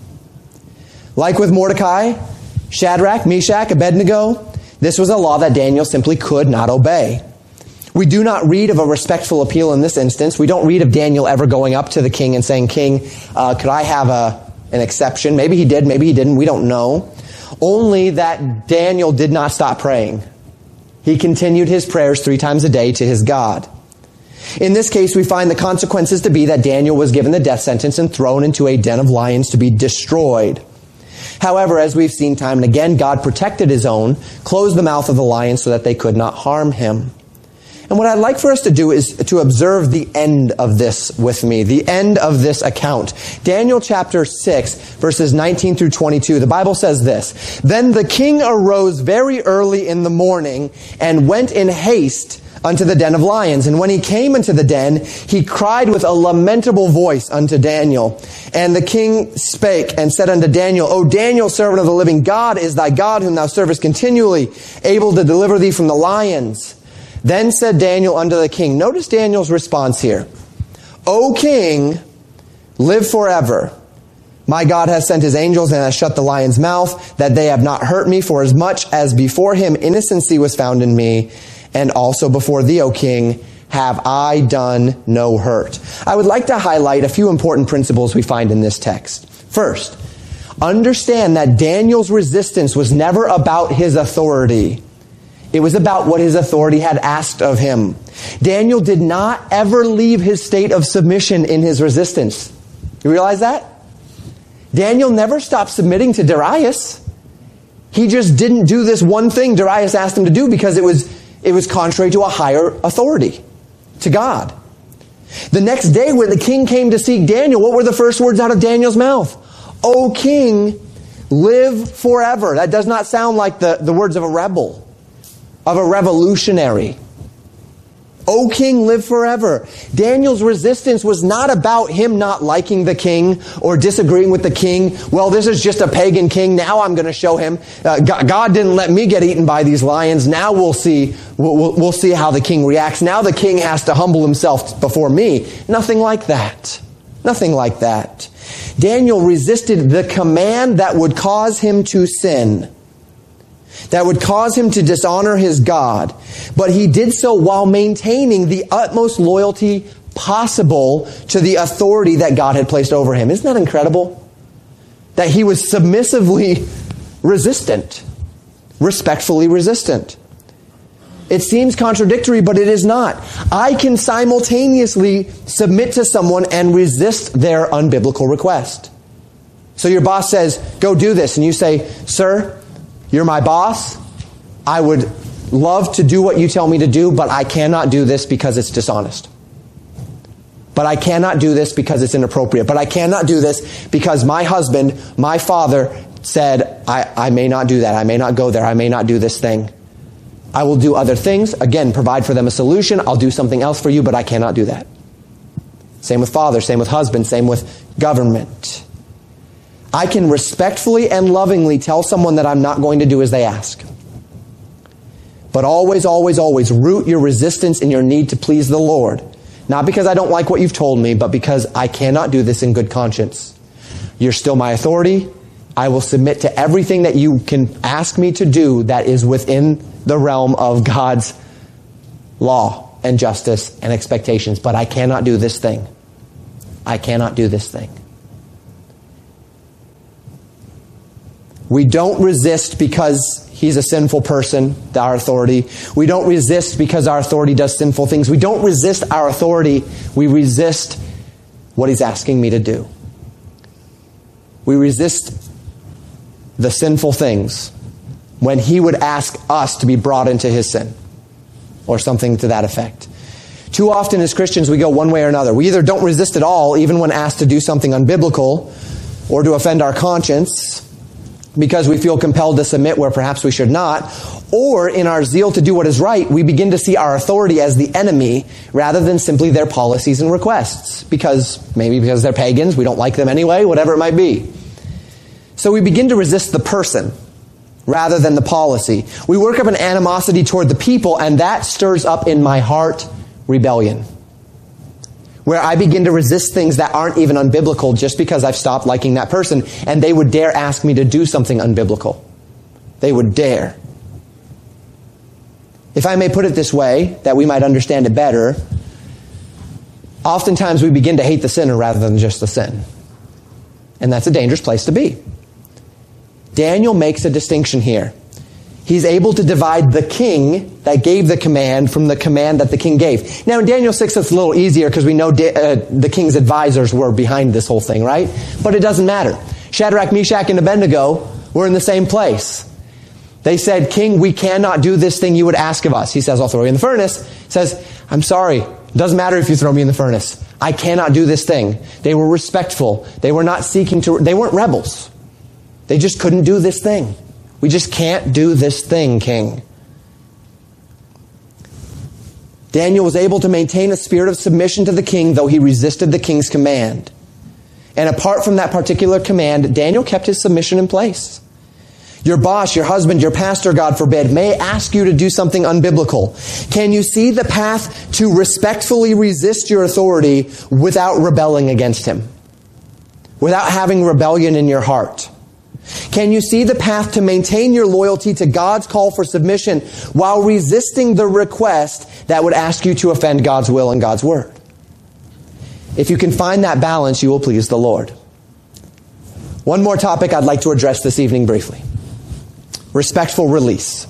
Like with Mordecai, Shadrach, Meshach, Abednego, this was a law that Daniel simply could not obey. We do not read of a respectful appeal in this instance. We don't read of Daniel ever going up to the king and saying, King, uh, could I have a, an exception? Maybe he did, maybe he didn't. We don't know. Only that Daniel did not stop praying. He continued his prayers three times a day to his God. In this case, we find the consequences to be that Daniel was given the death sentence and thrown into a den of lions to be destroyed. However, as we've seen time and again, God protected his own, closed the mouth of the lions so that they could not harm him. And what I'd like for us to do is to observe the end of this with me, the end of this account. Daniel chapter six, verses nineteen through twenty-two, the Bible says this, Then the king arose very early in the morning and went in haste unto the den of lions. And when he came into the den, he cried with a lamentable voice unto Daniel. And the king spake and said unto Daniel, O Daniel, servant of the living God, is thy God whom thou servest continually, able to deliver thee from the lions? Then said Daniel unto the king, notice Daniel's response here. O king, live forever. My God has sent his angels and has shut the lion's mouth, that they have not hurt me, for as much as before him innocency was found in me, and also before thee, O king, have I done no hurt. I would like to highlight a few important principles we find in this text. First, understand that Daniel's resistance was never about his authority. It was about what his authority had asked of him. Daniel did not ever leave his state of submission in his resistance. You realize that? Daniel never stopped submitting to Darius. He just didn't do this one thing Darius asked him to do because it was, it was contrary to a higher authority, to God. The next day when the king came to seek Daniel, what were the first words out of Daniel's mouth? O king, live forever. That does not sound like the, the words of a rebel, of a revolutionary. O king, live forever. Daniel's resistance was not about him not liking the king or disagreeing with the king. Well, this is just a pagan king. Now I'm going to show him. Uh, God didn't let me get eaten by these lions. Now we'll see. We'll, we'll, we'll see how the king reacts. Now the king has to humble himself before me. Nothing like that. Nothing like that. Daniel resisted the command that would cause him to sin, that would cause him to dishonor his God. But he did so while maintaining the utmost loyalty possible to the authority that God had placed over him. Isn't that incredible? That he was submissively resistant, respectfully resistant. It seems contradictory, but it is not. I can simultaneously submit to someone and resist their unbiblical request. So your boss says, go do this. And you say, sir, you're my boss. I would love to do what you tell me to do, but I cannot do this because it's dishonest. But I cannot do this because it's inappropriate. But I cannot do this because my husband, my father, said, I, I may not do that. I may not go there. I may not do this thing. I will do other things. Again, provide for them a solution. I'll do something else for you, but I cannot do that. Same with father, same with husband, same with government. I can respectfully and lovingly tell someone that I'm not going to do as they ask. But always, always, always root your resistance in your need to please the Lord. Not because I don't like what you've told me, but because I cannot do this in good conscience. You're still my authority. I will submit to everything that you can ask me to do that is within the realm of God's law and justice and expectations. But I cannot do this thing. I cannot do this thing. We don't resist because he's a sinful person, our authority. We don't resist because our authority does sinful things. We don't resist our authority. We resist what he's asking me to do. We resist the sinful things when he would ask us to be brought into his sin or something to that effect. Too often as Christians, we go one way or another. We either don't resist at all, even when asked to do something unbiblical or to offend our conscience, because we feel compelled to submit where perhaps we should not, or in our zeal to do what is right, we begin to see our authority as the enemy rather than simply their policies and requests, because maybe because they're pagans, we don't like them anyway, whatever it might be. So we begin to resist the person rather than the policy. We work up an animosity toward the people, and that stirs up in my heart rebellion, where I begin to resist things that aren't even unbiblical just because I've stopped liking that person, and they would dare ask me to do something unbiblical. They would dare. If I may put it this way, that we might understand it better, oftentimes we begin to hate the sinner rather than just the sin. And that's a dangerous place to be. Daniel makes a distinction here. He's able to divide the king that gave the command from the command that the king gave. Now in Daniel six, it's a little easier because we know da- uh, the king's advisors were behind this whole thing, right? But it doesn't matter. Shadrach, Meshach, and Abednego were in the same place. They said, King, we cannot do this thing you would ask of us. He says, I'll throw you in the furnace. He says, I'm sorry. It doesn't matter if you throw me in the furnace. I cannot do this thing. They were respectful. They were not seeking to, they weren't rebels. They just couldn't do this thing. We just can't do this thing, King. Daniel was able to maintain a spirit of submission to the king, though he resisted the king's command. And apart from that particular command, Daniel kept his submission in place. Your boss, your husband, your pastor, God forbid, may ask you to do something unbiblical. Can you see the path to respectfully resist your authority without rebelling against him? Without having rebellion in your heart? Can you see the path to maintain your loyalty to God's call for submission while resisting the request that would ask you to offend God's will and God's word? If you can find that balance, you will please the Lord. One more topic I'd like to address this evening briefly. Respectful release.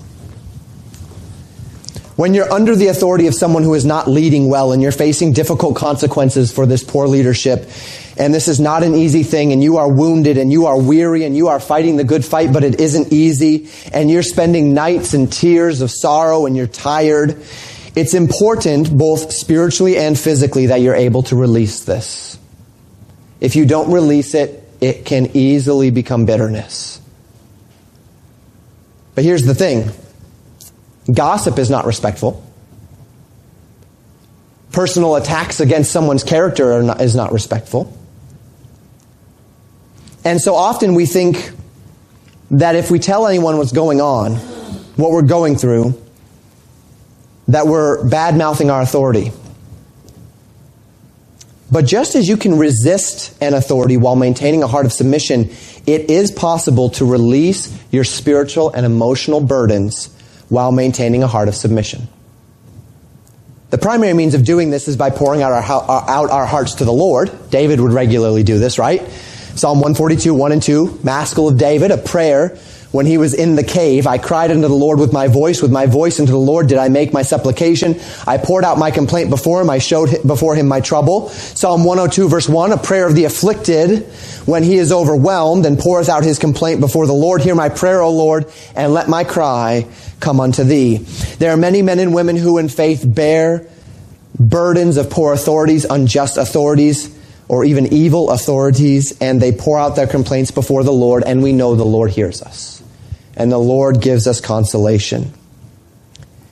When you're under the authority of someone who is not leading well and you're facing difficult consequences for this poor leadership, and this is not an easy thing, and you are wounded and you are weary and you are fighting the good fight, but it isn't easy, and you're spending nights in tears of sorrow and you're tired, it's important, both spiritually and physically, that you're able to release this. If you don't release it, it can easily become bitterness. But here's the thing. Gossip is not respectful. Personal attacks against someone's character are not, is not respectful. And so often we think that if we tell anyone what's going on, what we're going through, that we're bad-mouthing our authority. But just as you can resist an authority while maintaining a heart of submission, it is possible to release your spiritual and emotional burdens while maintaining a heart of submission. The primary means of doing this is by pouring out our, out our hearts to the Lord. David would regularly do this, right? Psalm one forty-two, one and two, Maskil of David, a prayer when he was in the cave. I cried unto the Lord with my voice. With my voice unto the Lord did I make my supplication. I poured out my complaint before him. I showed before him my trouble. Psalm one oh two, verse one, a prayer of the afflicted when he is overwhelmed and poureth out his complaint before the Lord. Hear my prayer, O Lord, and let my cry come unto thee. There are many men and women who in faith bear burdens of poor authorities, unjust authorities, or even evil authorities, and they pour out their complaints before the Lord, and we know the Lord hears us. And the Lord gives us consolation.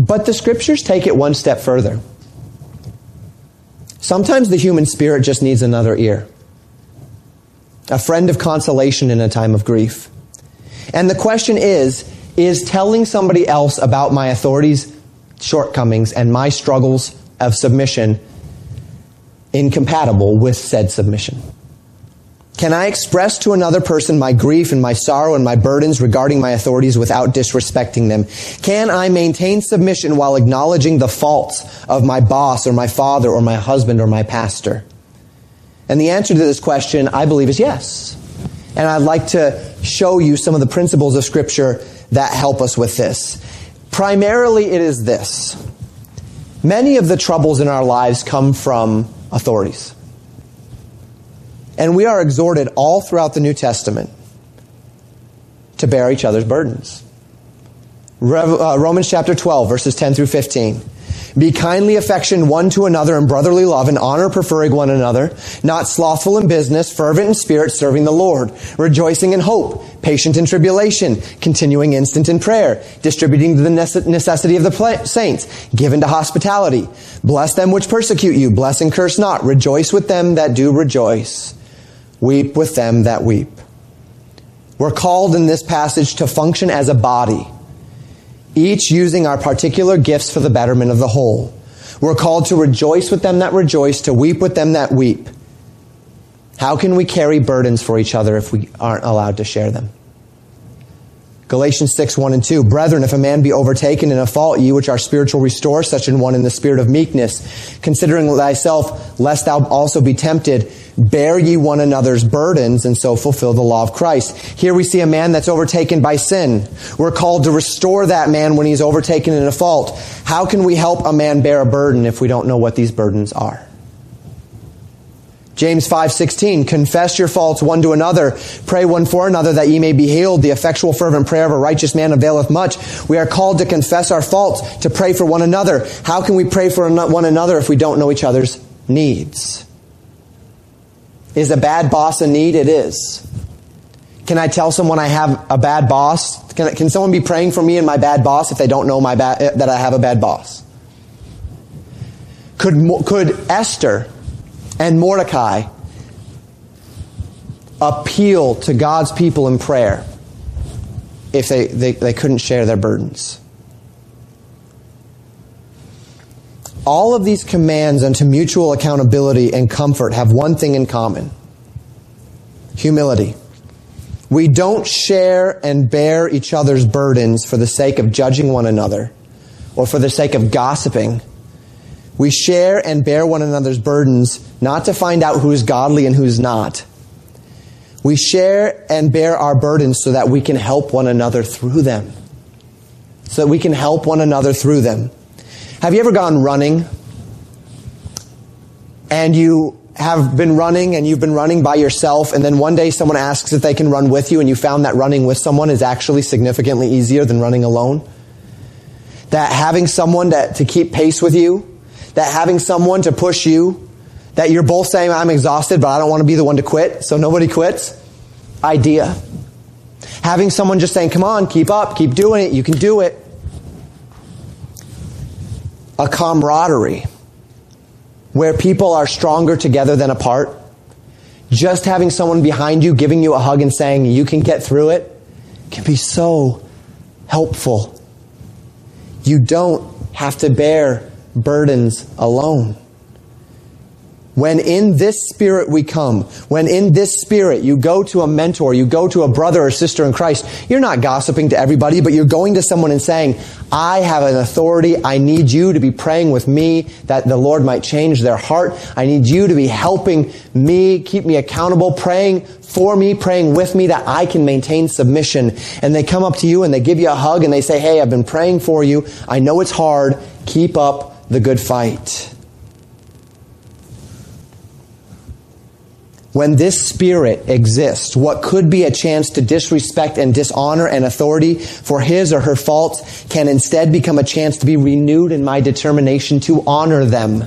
But the scriptures take it one step further. Sometimes the human spirit just needs another ear. A friend of consolation in a time of grief. And the question is, is telling somebody else about my authority's shortcomings and my struggles of submission incompatible with said submission? Can I express to another person my grief and my sorrow and my burdens regarding my authorities without disrespecting them? Can I maintain submission while acknowledging the faults of my boss or my father or my husband or my pastor? And the answer to this question, I believe, is yes. And I'd like to show you some of the principles of Scripture that help us with this. Primarily, it is this. Many of the troubles in our lives come from authorities. And we are exhorted all throughout the New Testament to bear each other's burdens. Romans chapter twelve, verses ten through fifteen. Be kindly affectioned one to another in brotherly love and honor, preferring one another, not slothful in business, fervent in spirit, serving the Lord, rejoicing in hope, patient in tribulation, continuing instant in prayer, distributing the necessity of the saints, given to hospitality. Bless them which persecute you, bless and curse not, rejoice with them that do rejoice, weep with them that weep. We're called in this passage to function as a body, each using our particular gifts for the betterment of the whole. We're called to rejoice with them that rejoice, to weep with them that weep. How can we carry burdens for each other if we aren't allowed to share them? Galatians six, one and two. Brethren, if a man be overtaken in a fault, ye which are spiritual restore such an one in the spirit of meekness, considering thyself, lest thou also be tempted. Bear ye one another's burdens, and so fulfill the law of Christ. Here we see a man that's overtaken by sin. We're called to restore that man when he's overtaken in a fault. How can we help a man bear a burden if we don't know what these burdens are? James five sixteen, confess your faults one to another, pray one for another that ye may be healed. The effectual fervent prayer of a righteous man availeth much. We are called to confess our faults, to pray for one another. How can we pray for one another if we don't know each other's needs? Is a bad boss a need? It is. Can I tell someone I have a bad boss? Can, can someone be praying for me and my bad boss if they don't know my ba- that I have a bad boss? Could, could Esther and Mordecai appeal to God's people in prayer if they, they, they couldn't share their burdens? All of these commands unto mutual accountability and comfort have one thing in common: humility. We don't share and bear each other's burdens for the sake of judging one another or for the sake of gossiping. We share and bear one another's burdens not to find out who's godly and who's not. We share and bear our burdens so that we can help one another through them. So that we can help one another through them. Have you ever gone running and you have been running and you've been running by yourself, and then one day someone asks if they can run with you, and you found that running with someone is actually significantly easier than running alone? That having someone to, to keep pace with you, that having someone to push you, that you're both saying, I'm exhausted, but I don't want to be the one to quit, so nobody quits. Idea. Having someone just saying, come on, keep up, keep doing it, you can do it. A camaraderie where people are stronger together than apart. Just having someone behind you giving you a hug and saying you can get through it can be so helpful. You don't have to bear burdens alone. When in this spirit we come, when in this spirit you go to a mentor, you go to a brother or sister in Christ, you're not gossiping to everybody, but you're going to someone and saying, I have an authority. I need you to be praying with me that the Lord might change their heart. I need you to be helping me, keep me accountable, praying for me, praying with me that I can maintain submission. And they come up to you and they give you a hug and they say, hey, I've been praying for you. I know it's hard. Keep up the good fight. When this spirit exists, what could be a chance to disrespect and dishonor an authority for his or her faults can instead become a chance to be renewed in my determination to honor them.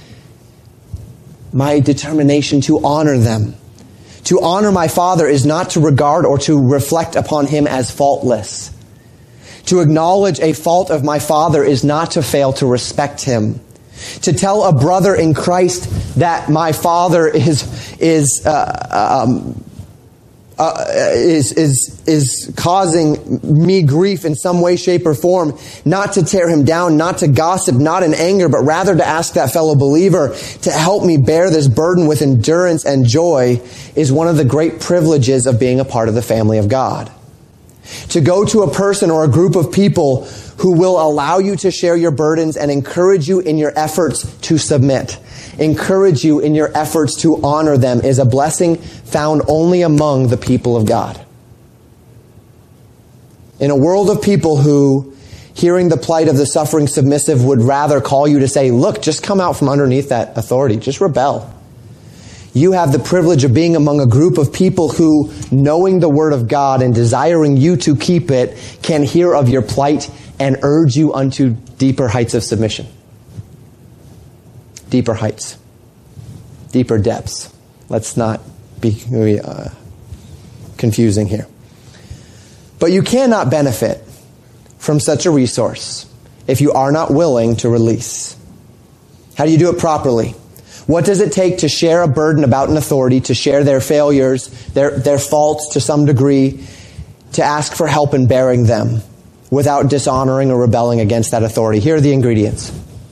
My determination to honor them. To honor my father is not to regard or to reflect upon him as faultless. To acknowledge a fault of my father is not to fail to respect him. To tell a brother in Christ that my father is is uh, um, uh, is is is causing me grief in some way, shape, or form. Not to tear him down, not to gossip, not in anger, but rather to ask that fellow believer to help me bear this burden with endurance and joy is one of the great privileges of being a part of the family of God. To go to a person or a group of people who will allow you to share your burdens and encourage you in your efforts to submit, encourage you in your efforts to honor them is a blessing found only among the people of God. In a world of people who, hearing the plight of the suffering submissive, would rather call you to say, look, just come out from underneath that authority, just rebel. You have the privilege of being among a group of people who, knowing the Word of God and desiring you to keep it, can hear of your plight and urge you unto deeper heights of submission. Deeper heights. Deeper depths. Let's not be uh, confusing here. But you cannot benefit from such a resource if you are not willing to release. How do you do it properly? What does it take to share a burden about an authority, to share their failures, their, their faults to some degree, to ask for help in bearing them without dishonoring or rebelling against that authority? Here are the ingredients.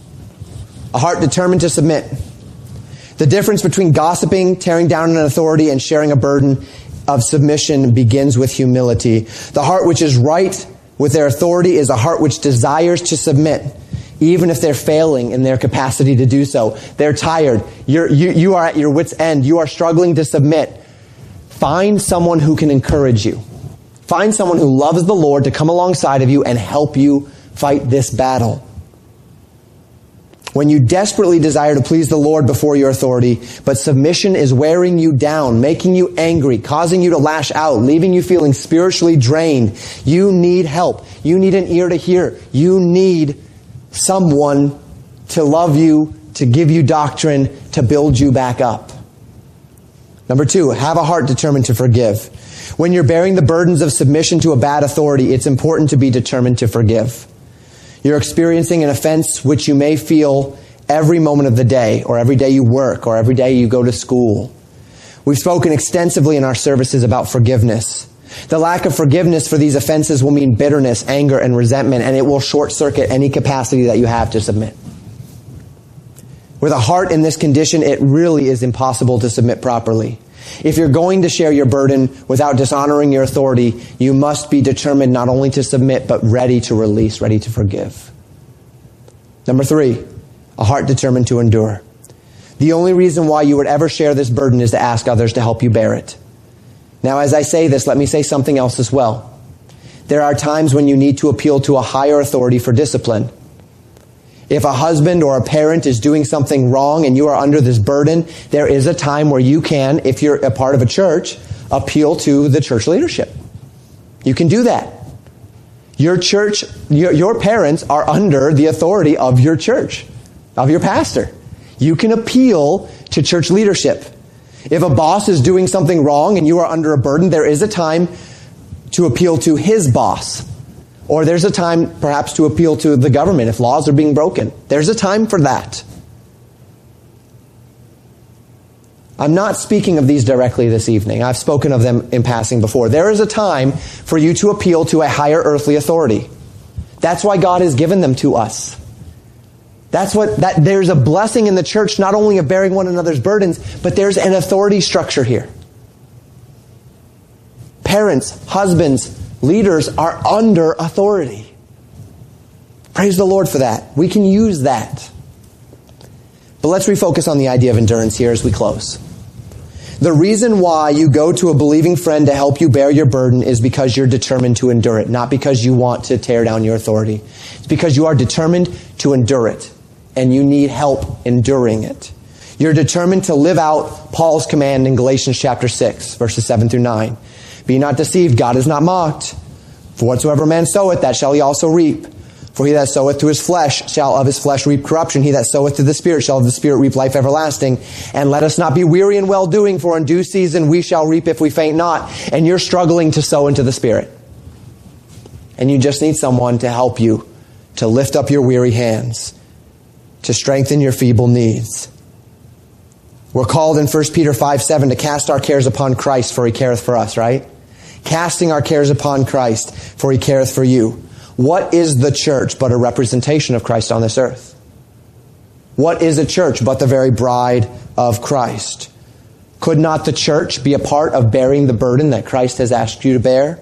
A heart determined to submit. The difference between gossiping, tearing down an authority, and sharing a burden of submission begins with humility. The heart which is right with their authority is a heart which desires to submit, even if they're failing in their capacity to do so. They're tired. You're, you, you are at your wit's end. You are struggling to submit. Find someone who can encourage you. Find someone who loves the Lord to come alongside of you and help you fight this battle. When you desperately desire to please the Lord before your authority, but submission is wearing you down, making you angry, causing you to lash out, leaving you feeling spiritually drained, you need help. You need an ear to hear. You need someone to love you, to give you doctrine, to build you back up. Number two, have a heart determined to forgive. When you're bearing the burdens of submission to a bad authority, it's important to be determined to forgive. You're experiencing an offense which you may feel every moment of the day, or every day you work, or every day you go to school. We've spoken extensively in our services about forgiveness. The lack of forgiveness for these offenses will mean bitterness, anger, and resentment, and it will short-circuit any capacity that you have to submit. With a heart in this condition, it really is impossible to submit properly. If you're going to share your burden without dishonoring your authority, you must be determined not only to submit, but ready to release, ready to forgive. Number three, a heart determined to endure. The only reason why you would ever share this burden is to ask others to help you bear it. Now, as I say this, let me say something else as well. There are times when you need to appeal to a higher authority for discipline. If a husband or a parent is doing something wrong and you are under this burden, there is a time where you can, if you're a part of a church, appeal to the church leadership. You can do that. Your church, your, your parents are under the authority of your church, of your pastor. You can appeal to church leadership. If a boss is doing something wrong and you are under a burden, there is a time to appeal to his boss. Or there's a time perhaps to appeal to the government if laws are being broken. There's a time for that. I'm not speaking of these directly this evening. I've spoken of them in passing before. There is a time for you to appeal to a higher earthly authority. That's why God has given them to us. That's what, that there's a blessing in the church, not only of bearing one another's burdens, but there's an authority structure here. Parents, husbands, leaders are under authority. Praise the Lord for that. We can use that. But let's refocus on the idea of endurance here as we close. The reason why you go to a believing friend to help you bear your burden is because you're determined to endure it, not because you want to tear down your authority. It's because you are determined to endure it, and you need help enduring it. You're determined to live out Paul's command in Galatians chapter six, verses seven through nine. Be not deceived, God is not mocked. For whatsoever man soweth, that shall he also reap. For he that soweth to his flesh shall of his flesh reap corruption. He that soweth to the Spirit shall of the Spirit reap life everlasting. And let us not be weary in well-doing, for in due season we shall reap if we faint not. And you're struggling to sow into the Spirit. and you just need someone to help you, to lift up your weary hands, to strengthen your feeble knees. We're called in First Peter five seven to cast our cares upon Christ, for he careth for us, right? Casting our cares upon Christ, for he careth for you. What is the church but a representation of Christ on this earth? What is a church but the very bride of Christ? Could not the church be a part of bearing the burden that Christ has asked you to bear?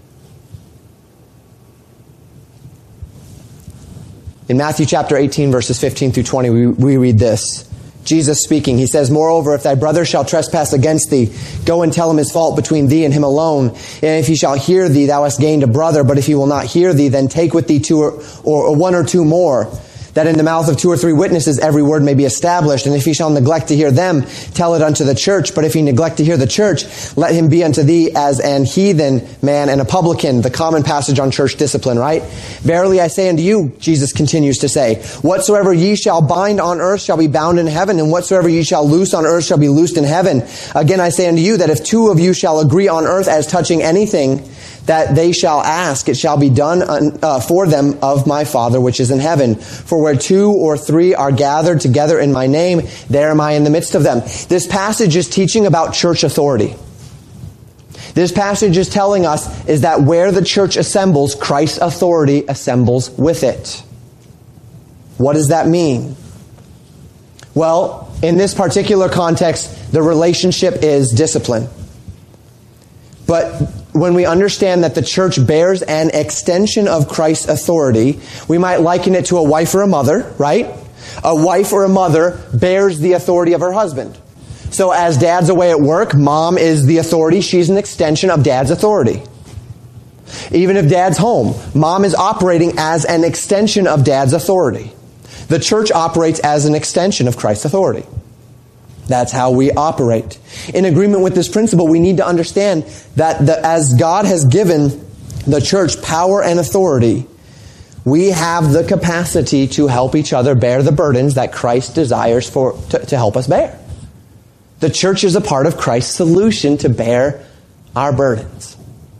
In Matthew chapter eighteen, verses fifteen through twenty, we, we read this. Jesus speaking, he says, "Moreover, if thy brother shall trespass against thee, go and tell him his fault between thee and him alone. And if he shall hear thee, thou hast gained a brother. But if he will not hear thee, then take with thee two or, or, or one or two more, that in the mouth of two or three witnesses every word may be established. And if he shall neglect to hear them, tell it unto the church. But if he neglect to hear the church, let him be unto thee as an heathen man and a publican." The common passage on church discipline, right? "Verily I say unto you," Jesus continues to say, "whatsoever ye shall bind on earth shall be bound in heaven, and whatsoever ye shall loose on earth shall be loosed in heaven. Again I say unto you, that if two of you shall agree on earth as touching anything that they shall ask, it shall be done uh, for them of my Father which is in heaven. For where two or three are gathered together in my name, there am I in the midst of them." This passage is teaching about church authority. This passage is telling us is that where the church assembles, Christ's authority assembles with it. What does that mean? Well, in this particular context, the relationship is discipline. But when we understand that the church bears an extension of Christ's authority, we might liken it to a wife or a mother, right? A wife or a mother bears the authority of her husband. So as dad's away at work, mom is the authority. She's an extension of dad's authority. Even if dad's home, mom is operating as an extension of dad's authority. The church operates as an extension of Christ's authority. That's how we operate. In agreement with this principle, we need to understand that the, as God has given the church power and authority, we have the capacity to help each other bear the burdens that Christ desires for to, to help us bear. The church is a part of Christ's solution to bear our burdens.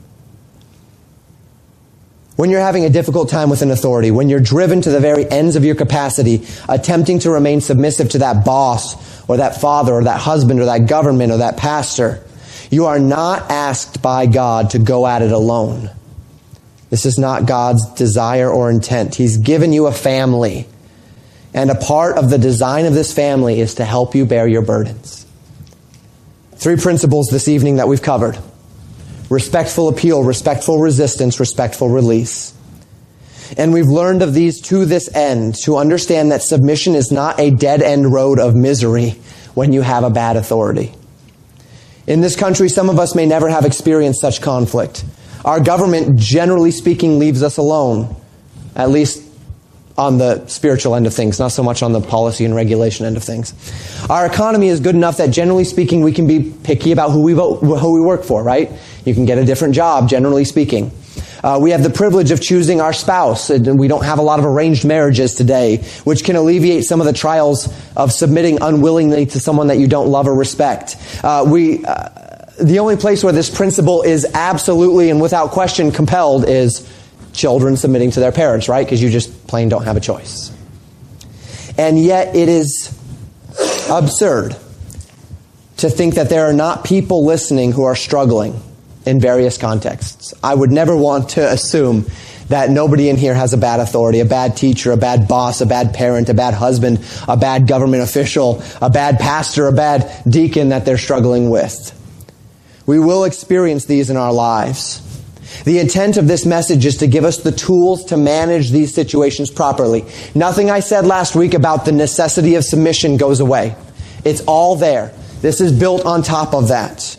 When you're having a difficult time with an authority, when you're driven to the very ends of your capacity, attempting to remain submissive to that boss or that father or that husband or that government or that pastor, you are not asked by God to go at it alone. This is not God's desire or intent. He's given you a family, and a part of the design of this family is to help you bear your burdens. Three principles this evening that we've covered. Respectful appeal, respectful resistance, respectful release. And we've learned of these to this end, to understand that submission is not a dead-end road of misery when you have a bad authority. In this country, some of us may never have experienced such conflict. Our government, generally speaking, leaves us alone, at least on the spiritual end of things, not so much on the policy and regulation end of things. Our economy is good enough that, generally speaking, we can be picky about who we vote, who we work for, right? You can get a different job, generally speaking. Uh, we have the privilege of choosing our spouse, and we don't have a lot of arranged marriages today, which can alleviate some of the trials of submitting unwillingly to someone that you don't love or respect. Uh, we, uh, the only place where this principle is absolutely and without question compelled is children submitting to their parents, right? Because you just plain don't have a choice. And yet it is absurd to think that there are not people listening who are struggling in various contexts. I would never want to assume that nobody in here has a bad authority, a bad teacher, a bad boss, a bad parent, a bad husband, a bad government official, a bad pastor, a bad deacon that they're struggling with. We will experience these in our lives. The intent of this message is to give us the tools to manage these situations properly. Nothing I said last week about the necessity of submission goes away. It's all there. This is built on top of that.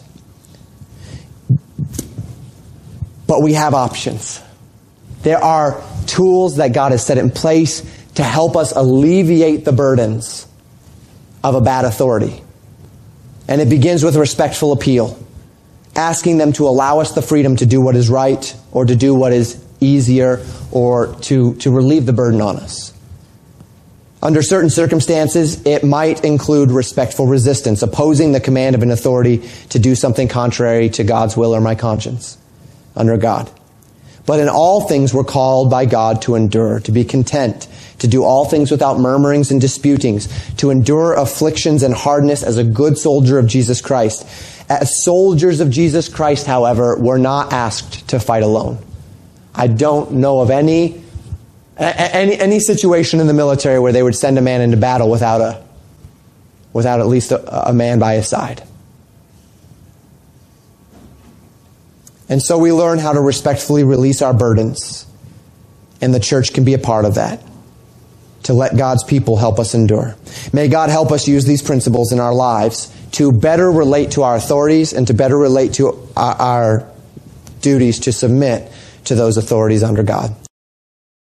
But we have options. There are tools that God has set in place to help us alleviate the burdens of a bad authority. And it begins with respectful appeal. Asking them to allow us the freedom to do what is right, or to do what is easier, or to, to relieve the burden on us. Under certain circumstances, it might include respectful resistance, opposing the command of an authority to do something contrary to God's will or my conscience under God. But in all things we're called by God to endure, to be content, to do all things without murmurings and disputings, to endure afflictions and hardness as a good soldier of Jesus Christ. As soldiers of Jesus Christ, however, we're not asked to fight alone. I don't know of any, any, any situation in the military where they would send a man into battle without a, without at least a, a man by his side. And so we learn how to respectfully release our burdens. And the church can be a part of that. To let God's people help us endure. May God help us use these principles in our lives to better relate to our authorities and to better relate to our, our duties to submit to those authorities under God.